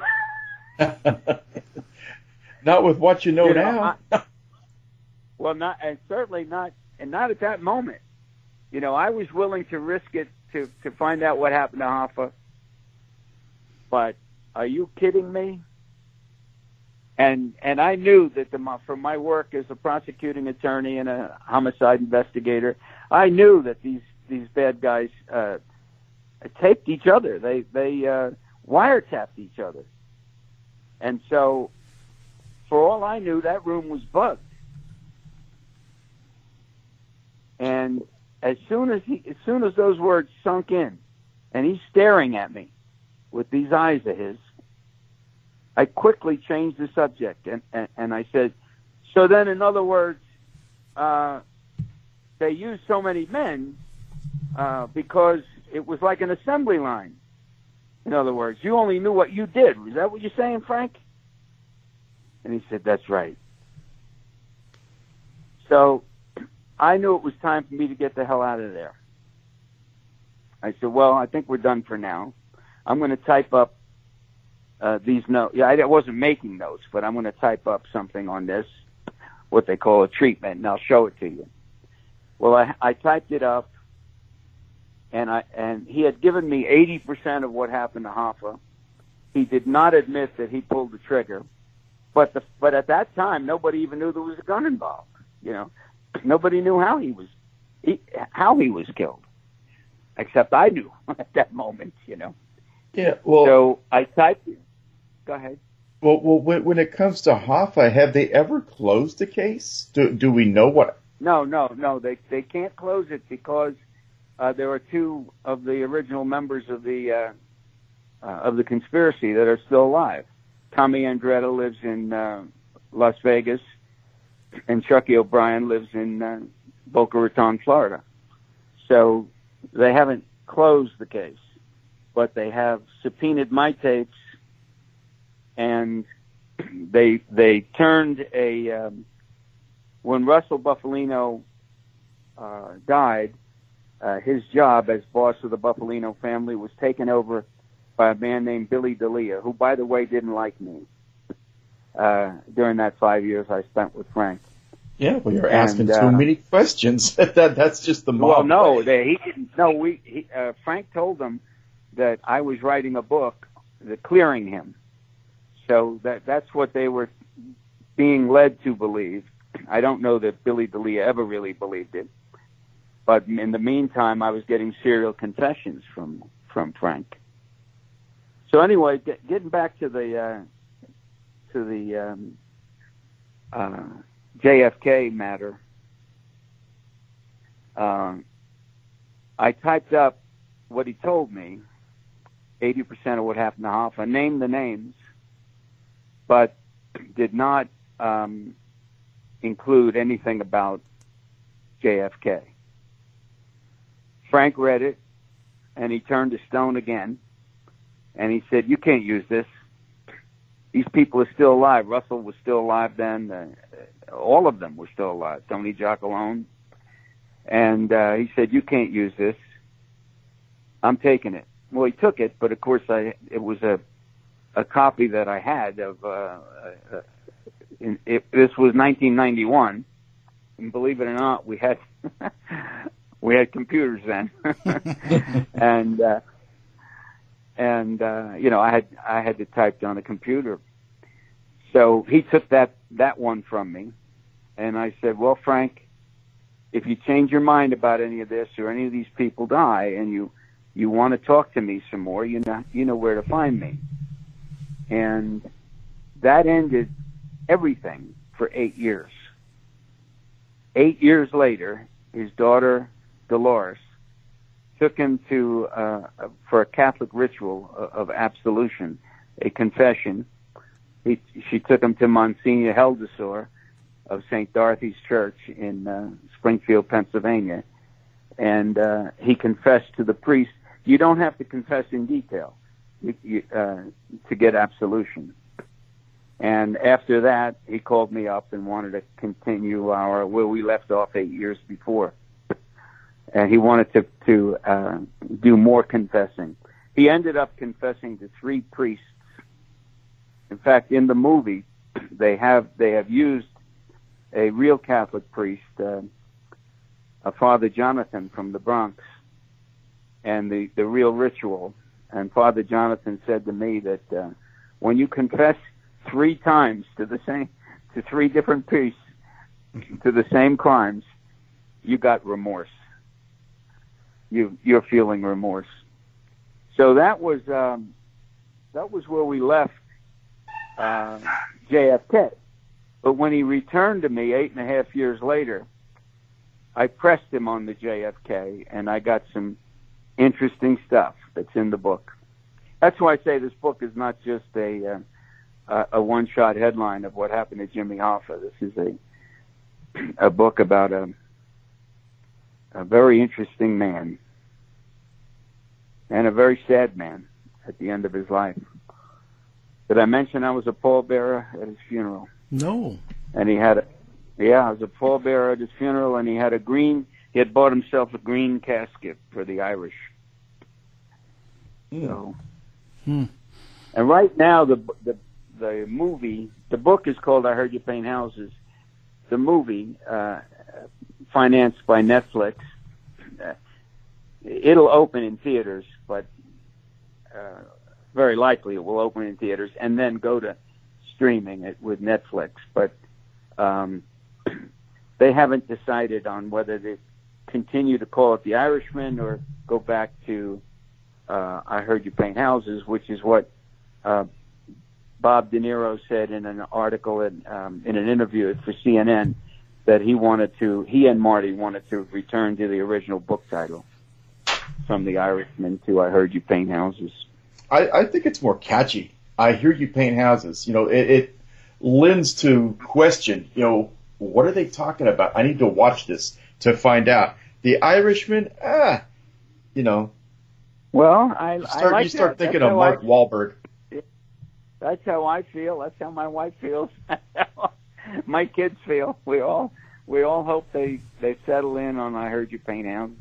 Not with what you know, you know now. I, well, not, and certainly not, and not at that moment. You know, I was willing to risk it to, to find out what happened to Hoffa. But are you kidding me? And and I knew that the, from my work as a prosecuting attorney and a homicide investigator, I knew that these these bad guys uh, taped each other. They they uh, wiretapped each other. And so, for all I knew, that room was bugged. And as soon as he, as soon as those words sunk in, and he's staring at me with these eyes of his, I quickly changed the subject, and, and, and I said, so then, in other words, uh, they used so many men uh, because it was like an assembly line. In other words, you only knew what you did. Is that what you're saying, Frank? And he said, that's right. So I knew it was time for me to get the hell out of there. I said, well, I think we're done for now. I'm going to type up uh, these notes. Yeah, I wasn't making notes, but I'm going to type up something on this, what they call a treatment, and I'll show it to you. Well, I, I typed it up, and I and he had given me eighty percent of what happened to Hoffa. He did not admit that he pulled the trigger, but the, but at that time, nobody even knew there was a gun involved. You know, nobody knew how he was he, how he was killed, except I knew at that moment. You know. Yeah. Well. So I typed. Go ahead. Well, well, when, when it comes to Hoffa, have they ever closed the case? Do do we know what? No, no, no. They they can't close it because uh, there are two of the original members of the uh, uh, of the conspiracy that are still alive. Tommy Andretta lives in uh, Las Vegas, and Chucky O'Brien lives in uh, Boca Raton, Florida. So they haven't closed the case, but they have subpoenaed my tapes, and they they turned a um, when Russell Bufalino uh, died, uh, his job as boss of the Bufalino family was taken over by a man named Billy D'Elia, who, by the way, didn't like me uh, during that five years I spent with Frank. Yeah, well, you're asking and, uh, too many questions. that That's just the mob. Well, no, they, he didn't. No, we. He, uh, Frank told them that I was writing a book, the clearing him. So that that's what they were being led to believe. I don't know that Billy D'Elia ever really believed it, but in the meantime, I was getting serial confessions from from Frank. So anyway, get, getting back to the uh, to the um, uh, J F K matter, uh, I typed up what he told me, eighty percent of what happened to Hoffa, named the names, but did not um, include anything about J F K. Frank read it, and he turned to stone again, and he said, "You can't use this. These people are still alive." Russell was still alive then. Uh, all of them were still alive. Tony Giacalone. And uh, he said, "You can't use this. I'm taking it." Well, he took it, but of course, I it was a a copy that I had of. Uh, uh, in, it, this was nineteen ninety-one, and believe it or not, we had we had computers then, and uh, and uh, you know, I had I had to type on a computer. So he took that that one from me, and I said, "Well, Frank, if you change your mind about any of this or any of these people die, and you you want to talk to me some more, you know you know where to find me." And that ended everything for eight years. Eight years later, his daughter Dolores took him to uh, for a Catholic ritual of absolution, a confession. He, she took him to Monsignor Heldesor of Saint Dorothy's Church in uh, Springfield, Pennsylvania, and uh, he confessed to the priest. You don't have to confess in detail you, you, uh, to get absolution. And after that, he called me up and wanted to continue our where we left off eight years before. And he wanted to to uh, do more confessing. He ended up confessing to three priests. In fact, in the movie, they have they have used a real Catholic priest, uh, a Father Jonathan from the Bronx, and the, the real ritual. And Father Jonathan said to me that uh, when you confess three times to the same to three different priests to the same crimes, you got remorse. You you're feeling remorse. So that was um, that was where we left uh, J F K. But when he returned to me eight and a half years later, I pressed him on the J F K, and I got some interesting stuff that's in the book. That's why I say this book is not just a uh, a one-shot headline of what happened to Jimmy Hoffa. This is a a book about a a very interesting man and a very sad man at the end of his life. Did I mention I was a pallbearer at his funeral? No. And he had a, yeah, I was a pallbearer at his funeral, and he had a green, he had bought himself a green casket for the Irish. Mm. So, hmm. And right now, the, the, the movie, the book is called I Heard You Paint Houses. The movie uh, financed by Netflix. Uh, it'll open in theaters, but uh, very likely it will open in theaters and then go to streaming it with Netflix. But um, they haven't decided on whether they continue to call it The Irishman or go back to uh, I Heard You Paint Houses, which is what uh, Bob De Niro said in an article in, um, in an interview for C N N, that he wanted to, he and Marty wanted to return to the original book title, From the Irishman to I Heard You Paint Houses. I, I think it's more catchy. I Hear You Paint Houses. You know, it, it lends to question, you know, what are they talking about? I need to watch this to find out. The Irishman, ah, you know. Well, I, you start, I like you start that. thinking That's of Mark I, Wahlberg. That's how I feel. That's how my wife feels. My kids feel. We all we all hope they, they settle in on I Heard You Paint Houses.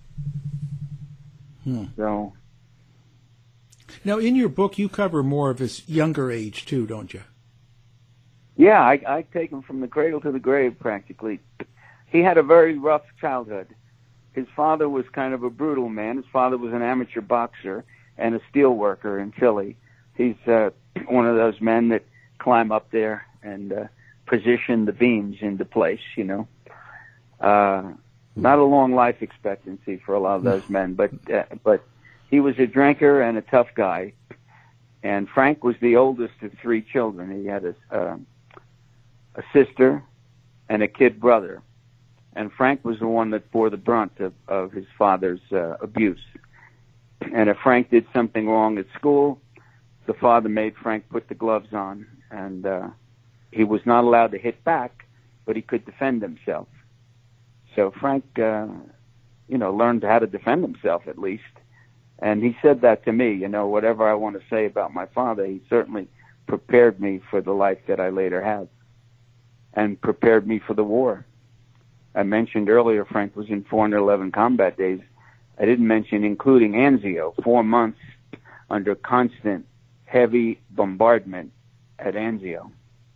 Hmm. So now, in your book, you cover more of his younger age too, don't you? Yeah, I, I take him from the cradle to the grave practically. He had a very rough childhood. His father was kind of a brutal man. His father was an amateur boxer and a steel worker in Philly. He's uh, one of those men that climb up there and uh, position the beams into place, you know. Uh, not a long life expectancy for a lot of those men, but uh, but he was a drinker and a tough guy. And Frank was the oldest of three children. He had a, uh, a sister and a kid brother. And Frank was the one that bore the brunt of, of his father's uh, abuse. And if Frank did something wrong at school, the father made Frank put the gloves on. And uh, he was not allowed to hit back, but he could defend himself. So Frank, uh, you know, learned how to defend himself at least. And he said that to me, you know, whatever I want to say about my father, he certainly prepared me for the life that I later had and prepared me for the war. I mentioned earlier Frank was in four hundred eleven combat days. I didn't mention including Anzio, four months under constant heavy bombardment at Anzio.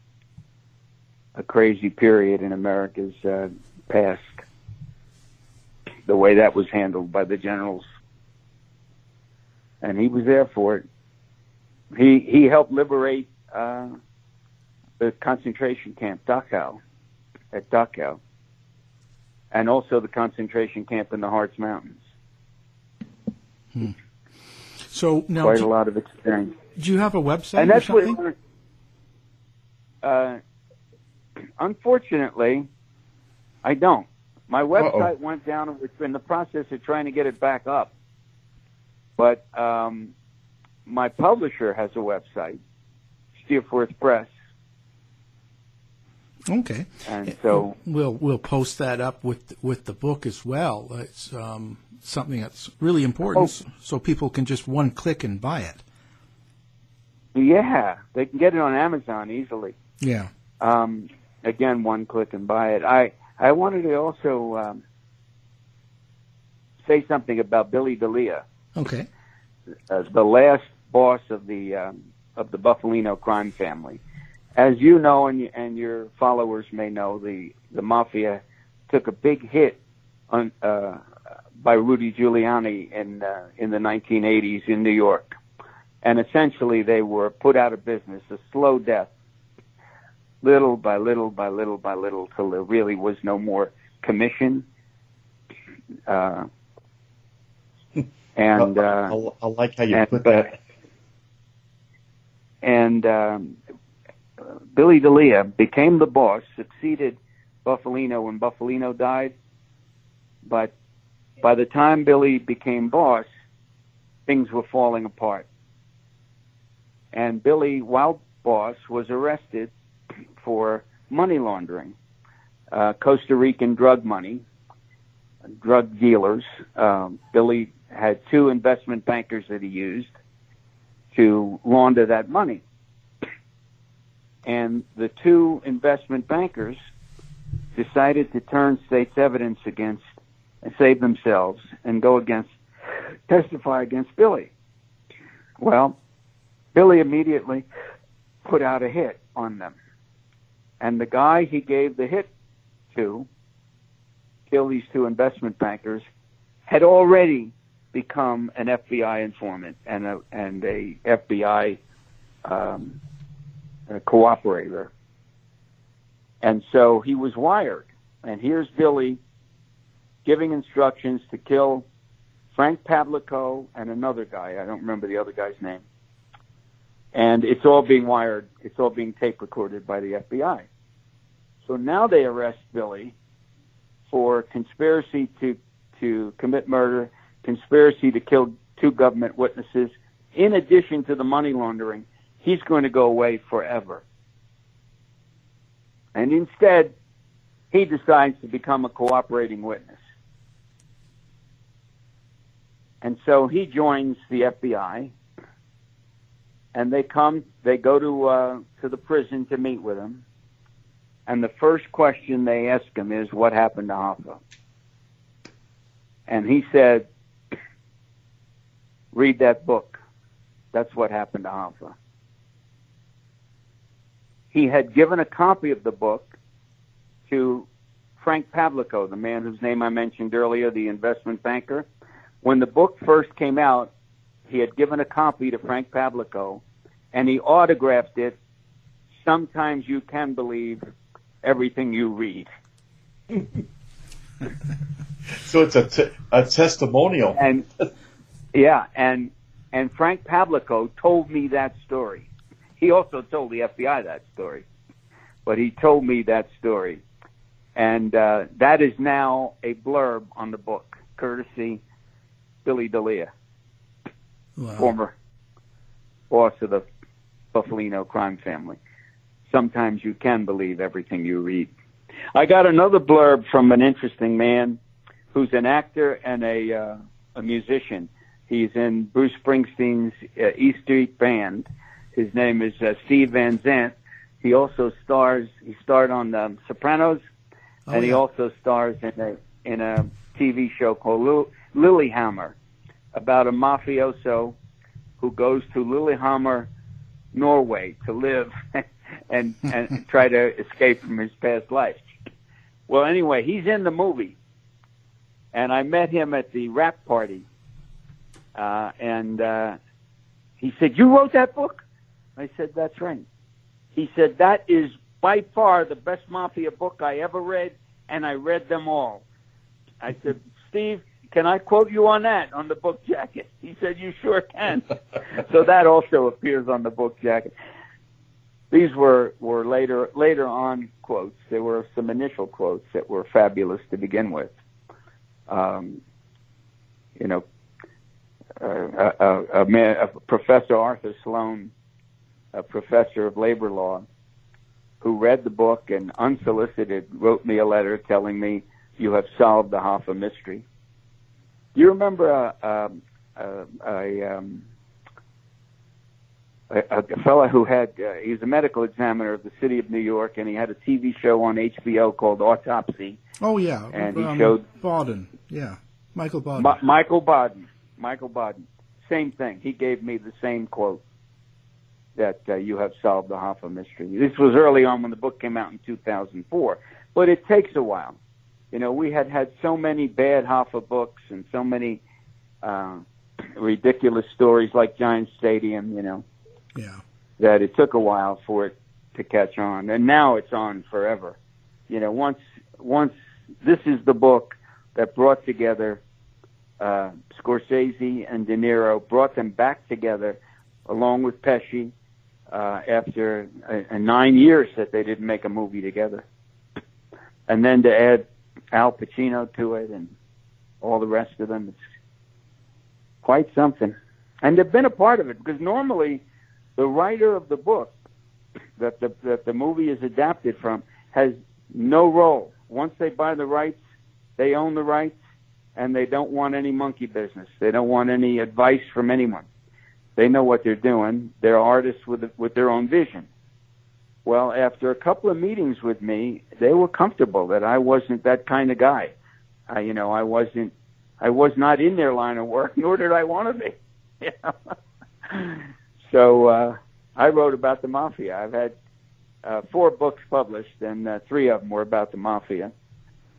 A crazy period in America's uh, past. The way that was handled by the generals. And he was there for it. He he helped liberate uh, the concentration camp, Dachau, at Dachau. And also the concentration camp in the Harz Mountains. Hmm. So now, quite do, a lot of experience. Do you have a website and that's or something? What, uh, unfortunately, I don't. My website Uh-oh. went down, and we're in the process of trying to get it back up. But um, my publisher has a website, Steerforth Press. Okay. And so we'll we'll post that up with with the book as well. It's um, something that's really important, oh. so people can just one click and buy it. Yeah, they can get it on Amazon easily. Yeah. Um, again, one click and buy it. I I wanted to also um, say something about Billy D'Elia. Okay. Uh, the last boss of the um, of the Buffalino crime family. As you know, and, and your followers may know, the, the mafia took a big hit on, uh, by Rudy Giuliani in uh, in the nineteen eighties in New York, and essentially they were put out of business, a slow death, little by little by little by little, till there really was no more commission. Uh, and uh, I, I like how you and, put that. And um, Billy D'Elia became the boss, succeeded Buffalino when Buffalino died. But by the time Billy became boss, things were falling apart. And Billy, while boss, was arrested for money laundering, uh, Costa Rican drug money, drug dealers. Um, Billy had two investment bankers that he used to launder that money. And the two investment bankers decided to turn state's evidence against and save themselves and go against, testify against Billy. Well, Billy immediately put out a hit on them. And the guy he gave the hit to kill these two investment bankers, had already become an F B I informant and a, and a F B I um, a cooperator. And so he was wired. And here's Billy giving instructions to kill Frank Pavlico and another guy. I don't remember the other guy's name. And it's all being wired. It's all being tape recorded by the F B I. So now they arrest Billy for conspiracy to, to commit murder, conspiracy to kill two government witnesses. In addition to the money laundering, he's going to go away forever. And instead, he decides to become a cooperating witness. And so he joins the F B I, and they come, they go to uh, to the prison to meet with him. And the first question they ask him is, what happened to Hoffa? And he said, read that book. That's what happened to Hoffa. He had given a copy of the book to Frank Pavlico, the man whose name I mentioned earlier, the investment banker. When the book first came out, he had given a copy to Frank Pavlico, and he autographed it. Sometimes you can believe everything you read. So it's a, t- a testimonial. And yeah, and and Frank Pavlico told me that story. He also told the F B I that story, but he told me that story. And uh, that is now a blurb on the book, courtesy Billy D'Elia, wow. former boss of the Buffalino crime family. Sometimes you can believe everything you read. I got another blurb from an interesting man who's an actor and a uh, a musician. He's in Bruce Springsteen's uh, E Street Band. His name is uh, Steve Van Zandt. He also stars. He starred on The um, Sopranos, oh, and yeah. he also stars in a in a T V show called Lil- Lilyhammer, about a mafioso who goes to Lillehammer, Norway, to live and and try to escape from his past life. Well, anyway, he's in the movie, and I met him at the rap party, uh, and uh, he said, "You wrote that book?" I said, "That's right." He said, "That is by far the best mafia book I ever read, and I read them all." I said, "Steve, can I quote you on that, on the book jacket?" He said, "You sure can." So that also appears on the book jacket. These were, were later later on quotes. There were some initial quotes that were fabulous to begin with. Um, you know, uh, a, a, a, man, a Professor Arthur Sloan, a professor of labor law, who read the book and unsolicited wrote me a letter telling me, "You have solved the Hoffa mystery." Do you remember a, a, a, a, um, a, a fellow who had, uh, he was a medical examiner of the city of New York, and he had a T V show on H B O called Autopsy. Oh, yeah. And um, he showed... Bauden, yeah. Michael Bauden. Ma- Michael Bauden. Michael Bauden. Same thing. He gave me the same quote, that uh, you have solved the Hoffa mystery. This was early on when the book came out in two thousand four, but it takes a while. You know, we had had so many bad Hoffa books and so many uh, ridiculous stories like Giant Stadium, you know, yeah, that it took a while for it to catch on. And now it's on forever. You know, once once this is the book that brought together uh, Scorsese and De Niro, brought them back together along with Pesci uh, after uh, nine years that they didn't make a movie together. And then to add Al Pacino to it and all the rest of them, it's quite something. And they've been a part of it, because normally the writer of the book that the, that the movie is adapted from has no role. Once they buy the rights, they own the rights, and they don't want any monkey business. They don't want any advice from anyone. They know what they're doing. They're artists with with their own vision. Well, after a couple of meetings with me, they were comfortable that I wasn't that kind of guy. I, you know, I wasn't, I was not in their line of work, nor did I want to be. You know? So uh, I wrote about the mafia. I've had uh, four books published, and uh, three of them were about the mafia.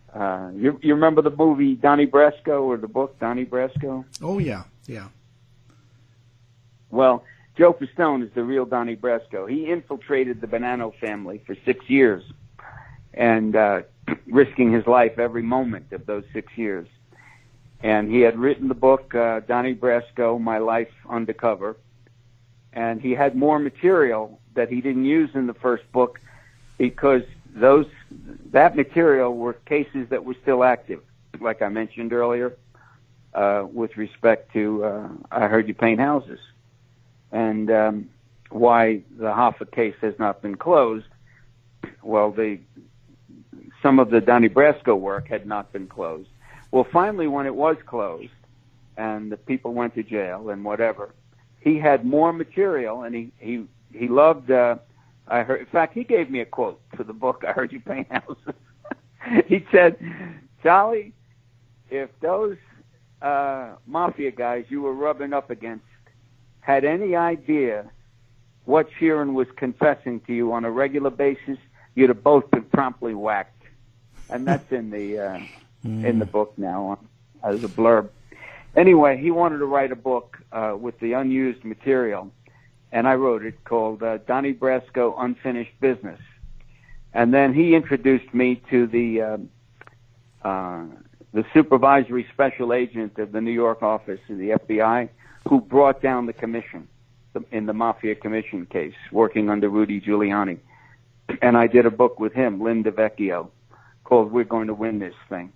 Uh, you, you remember the movie Donnie Brasco or the book Donnie Brasco? Oh, yeah, yeah. Well, Joe Pistone is the real Donnie Brasco. He infiltrated the Bonanno family for six years and uh, risking his life every moment of those six years. And he had written the book, uh, Donnie Brasco, My Life Undercover, and he had more material that he didn't use in the first book because those that material were cases that were still active, like I mentioned earlier, uh, with respect to uh, I Heard You Paint Houses, and um, why the Hoffa case has not been closed. Well, the some of the Donnie Brasco work had not been closed. Well, finally, when it was closed and the people went to jail and whatever, he had more material, and he he he loved. Uh, I heard. In fact, he gave me a quote for the book. I Heard You Paint Houses. He said, "Charlie, if those uh, mafia guys you were rubbing up against had any idea what Sheeran was confessing to you on a regular basis, you'd have both been promptly whacked." And that's in the uh, mm. in the book now uh, as a blurb. Anyway, he wanted to write a book uh, with the unused material, and I wrote it called uh, Donnie Brasco Unfinished Business. And then he introduced me to the uh, uh, the supervisory special agent of the New York office of the F B I, who brought down the commission the, in the Mafia Commission case, working under Rudy Giuliani. And I did a book with him, Lynn DeVecchio, called We're Going to Win This Thing.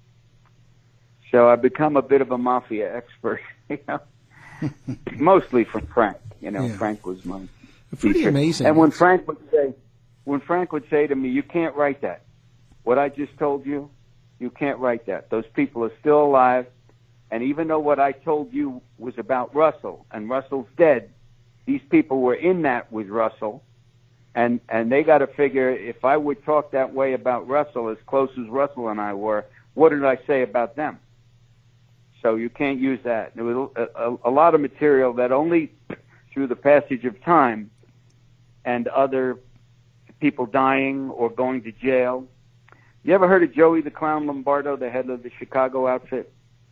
So I've become a bit of a mafia expert, you know, mostly from Frank. You know, yeah. Frank was my pretty teacher. Amazing. And when Frank would say, when Frank would say to me, "You can't write that. What I just told you, you can't write that. Those people are still alive, and even though what I told you was about Russell, and Russell's dead, these people were in that with Russell, and and they got to figure if I would talk that way about Russell, as close as Russell and I were, what did I say about them? So you can't use that." There was a, a, a lot of material that only through the passage of time and other people dying or going to jail. You ever heard of Joey the Clown Lombardo, the head of the Chicago outfit?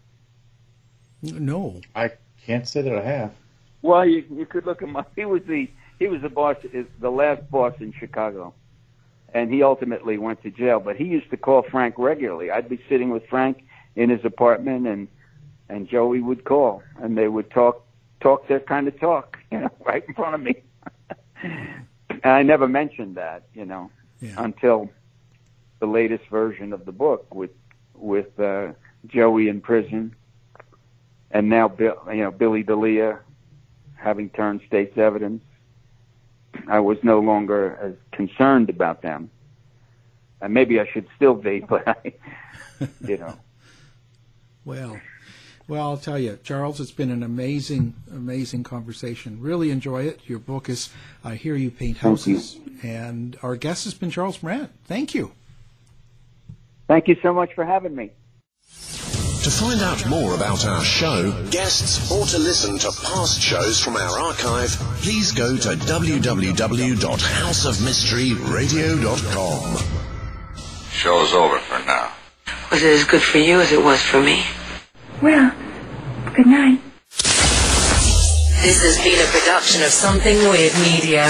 No. I can't say that I have. Well, you, you could look him up. He was the he was the boss, the last boss in Chicago, and he ultimately went to jail. But he used to call Frank regularly. I'd be sitting with Frank in his apartment, and and Joey would call, and they would talk talk their kind of talk, you know, right in front of me. And I never mentioned that, you know, yeah. until the latest version of the book with with uh, Joey in prison, and now Bill, you know, Billy D'Elia having turned state's evidence. I was no longer as concerned about them, and maybe I should still be, but I, you know. Well, well, I'll tell you, Charles, it's been an amazing, amazing conversation. Really enjoy it. Your book is I Hear You Paint Houses, and our guest has been Charles Marant. Thank you. Thank you so much for having me. To find out more about our show, guests, or to listen to past shows from our archive, please go to w w w dot house of mystery radio dot com. Show's over for now. Was it as good for you as it was for me? Well, good night. This has been a production of Something Weird Media.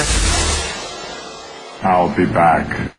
I'll be back.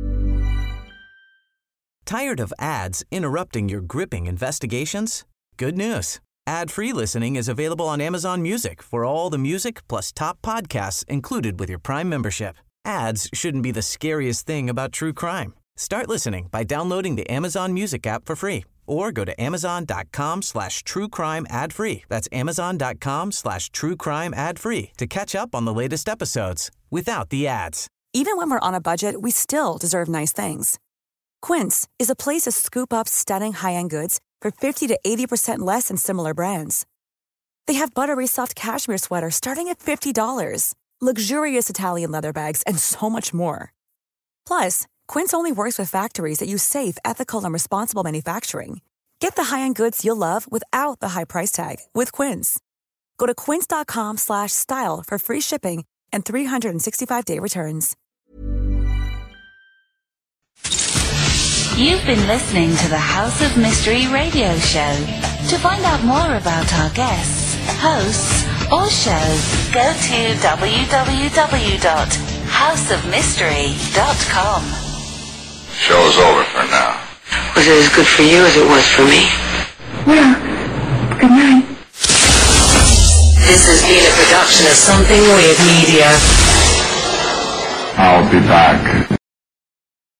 Tired of ads interrupting your gripping investigations? Good news. Ad-free listening is available on Amazon Music for all the music plus top podcasts included with your Prime membership. Ads shouldn't be the scariest thing about true crime. Start listening by downloading the Amazon Music app for free or go to amazon.com slash true crime ad free. That's amazon.com slash true crime ad free to catch up on the latest episodes without the ads. Even when we're on a budget, we still deserve nice things. Quince is a place to scoop up stunning high-end goods for fifty to eighty percent less than similar brands. They have buttery soft cashmere sweaters starting at fifty dollars, luxurious Italian leather bags, and so much more. Plus, Quince only works with factories that use safe, ethical, and responsible manufacturing. Get the high-end goods you'll love without the high price tag with Quince. Go to quince.com slash style for free shipping and three sixty-five day returns. You've been listening to the House of Mystery radio show. To find out more about our guests, hosts, or show, go to w w w dot house of mystery dot com. Show's over for now. Was it as good for you as it was for me? Well, good night. This has been a production of Something Weird Media. I'll be back.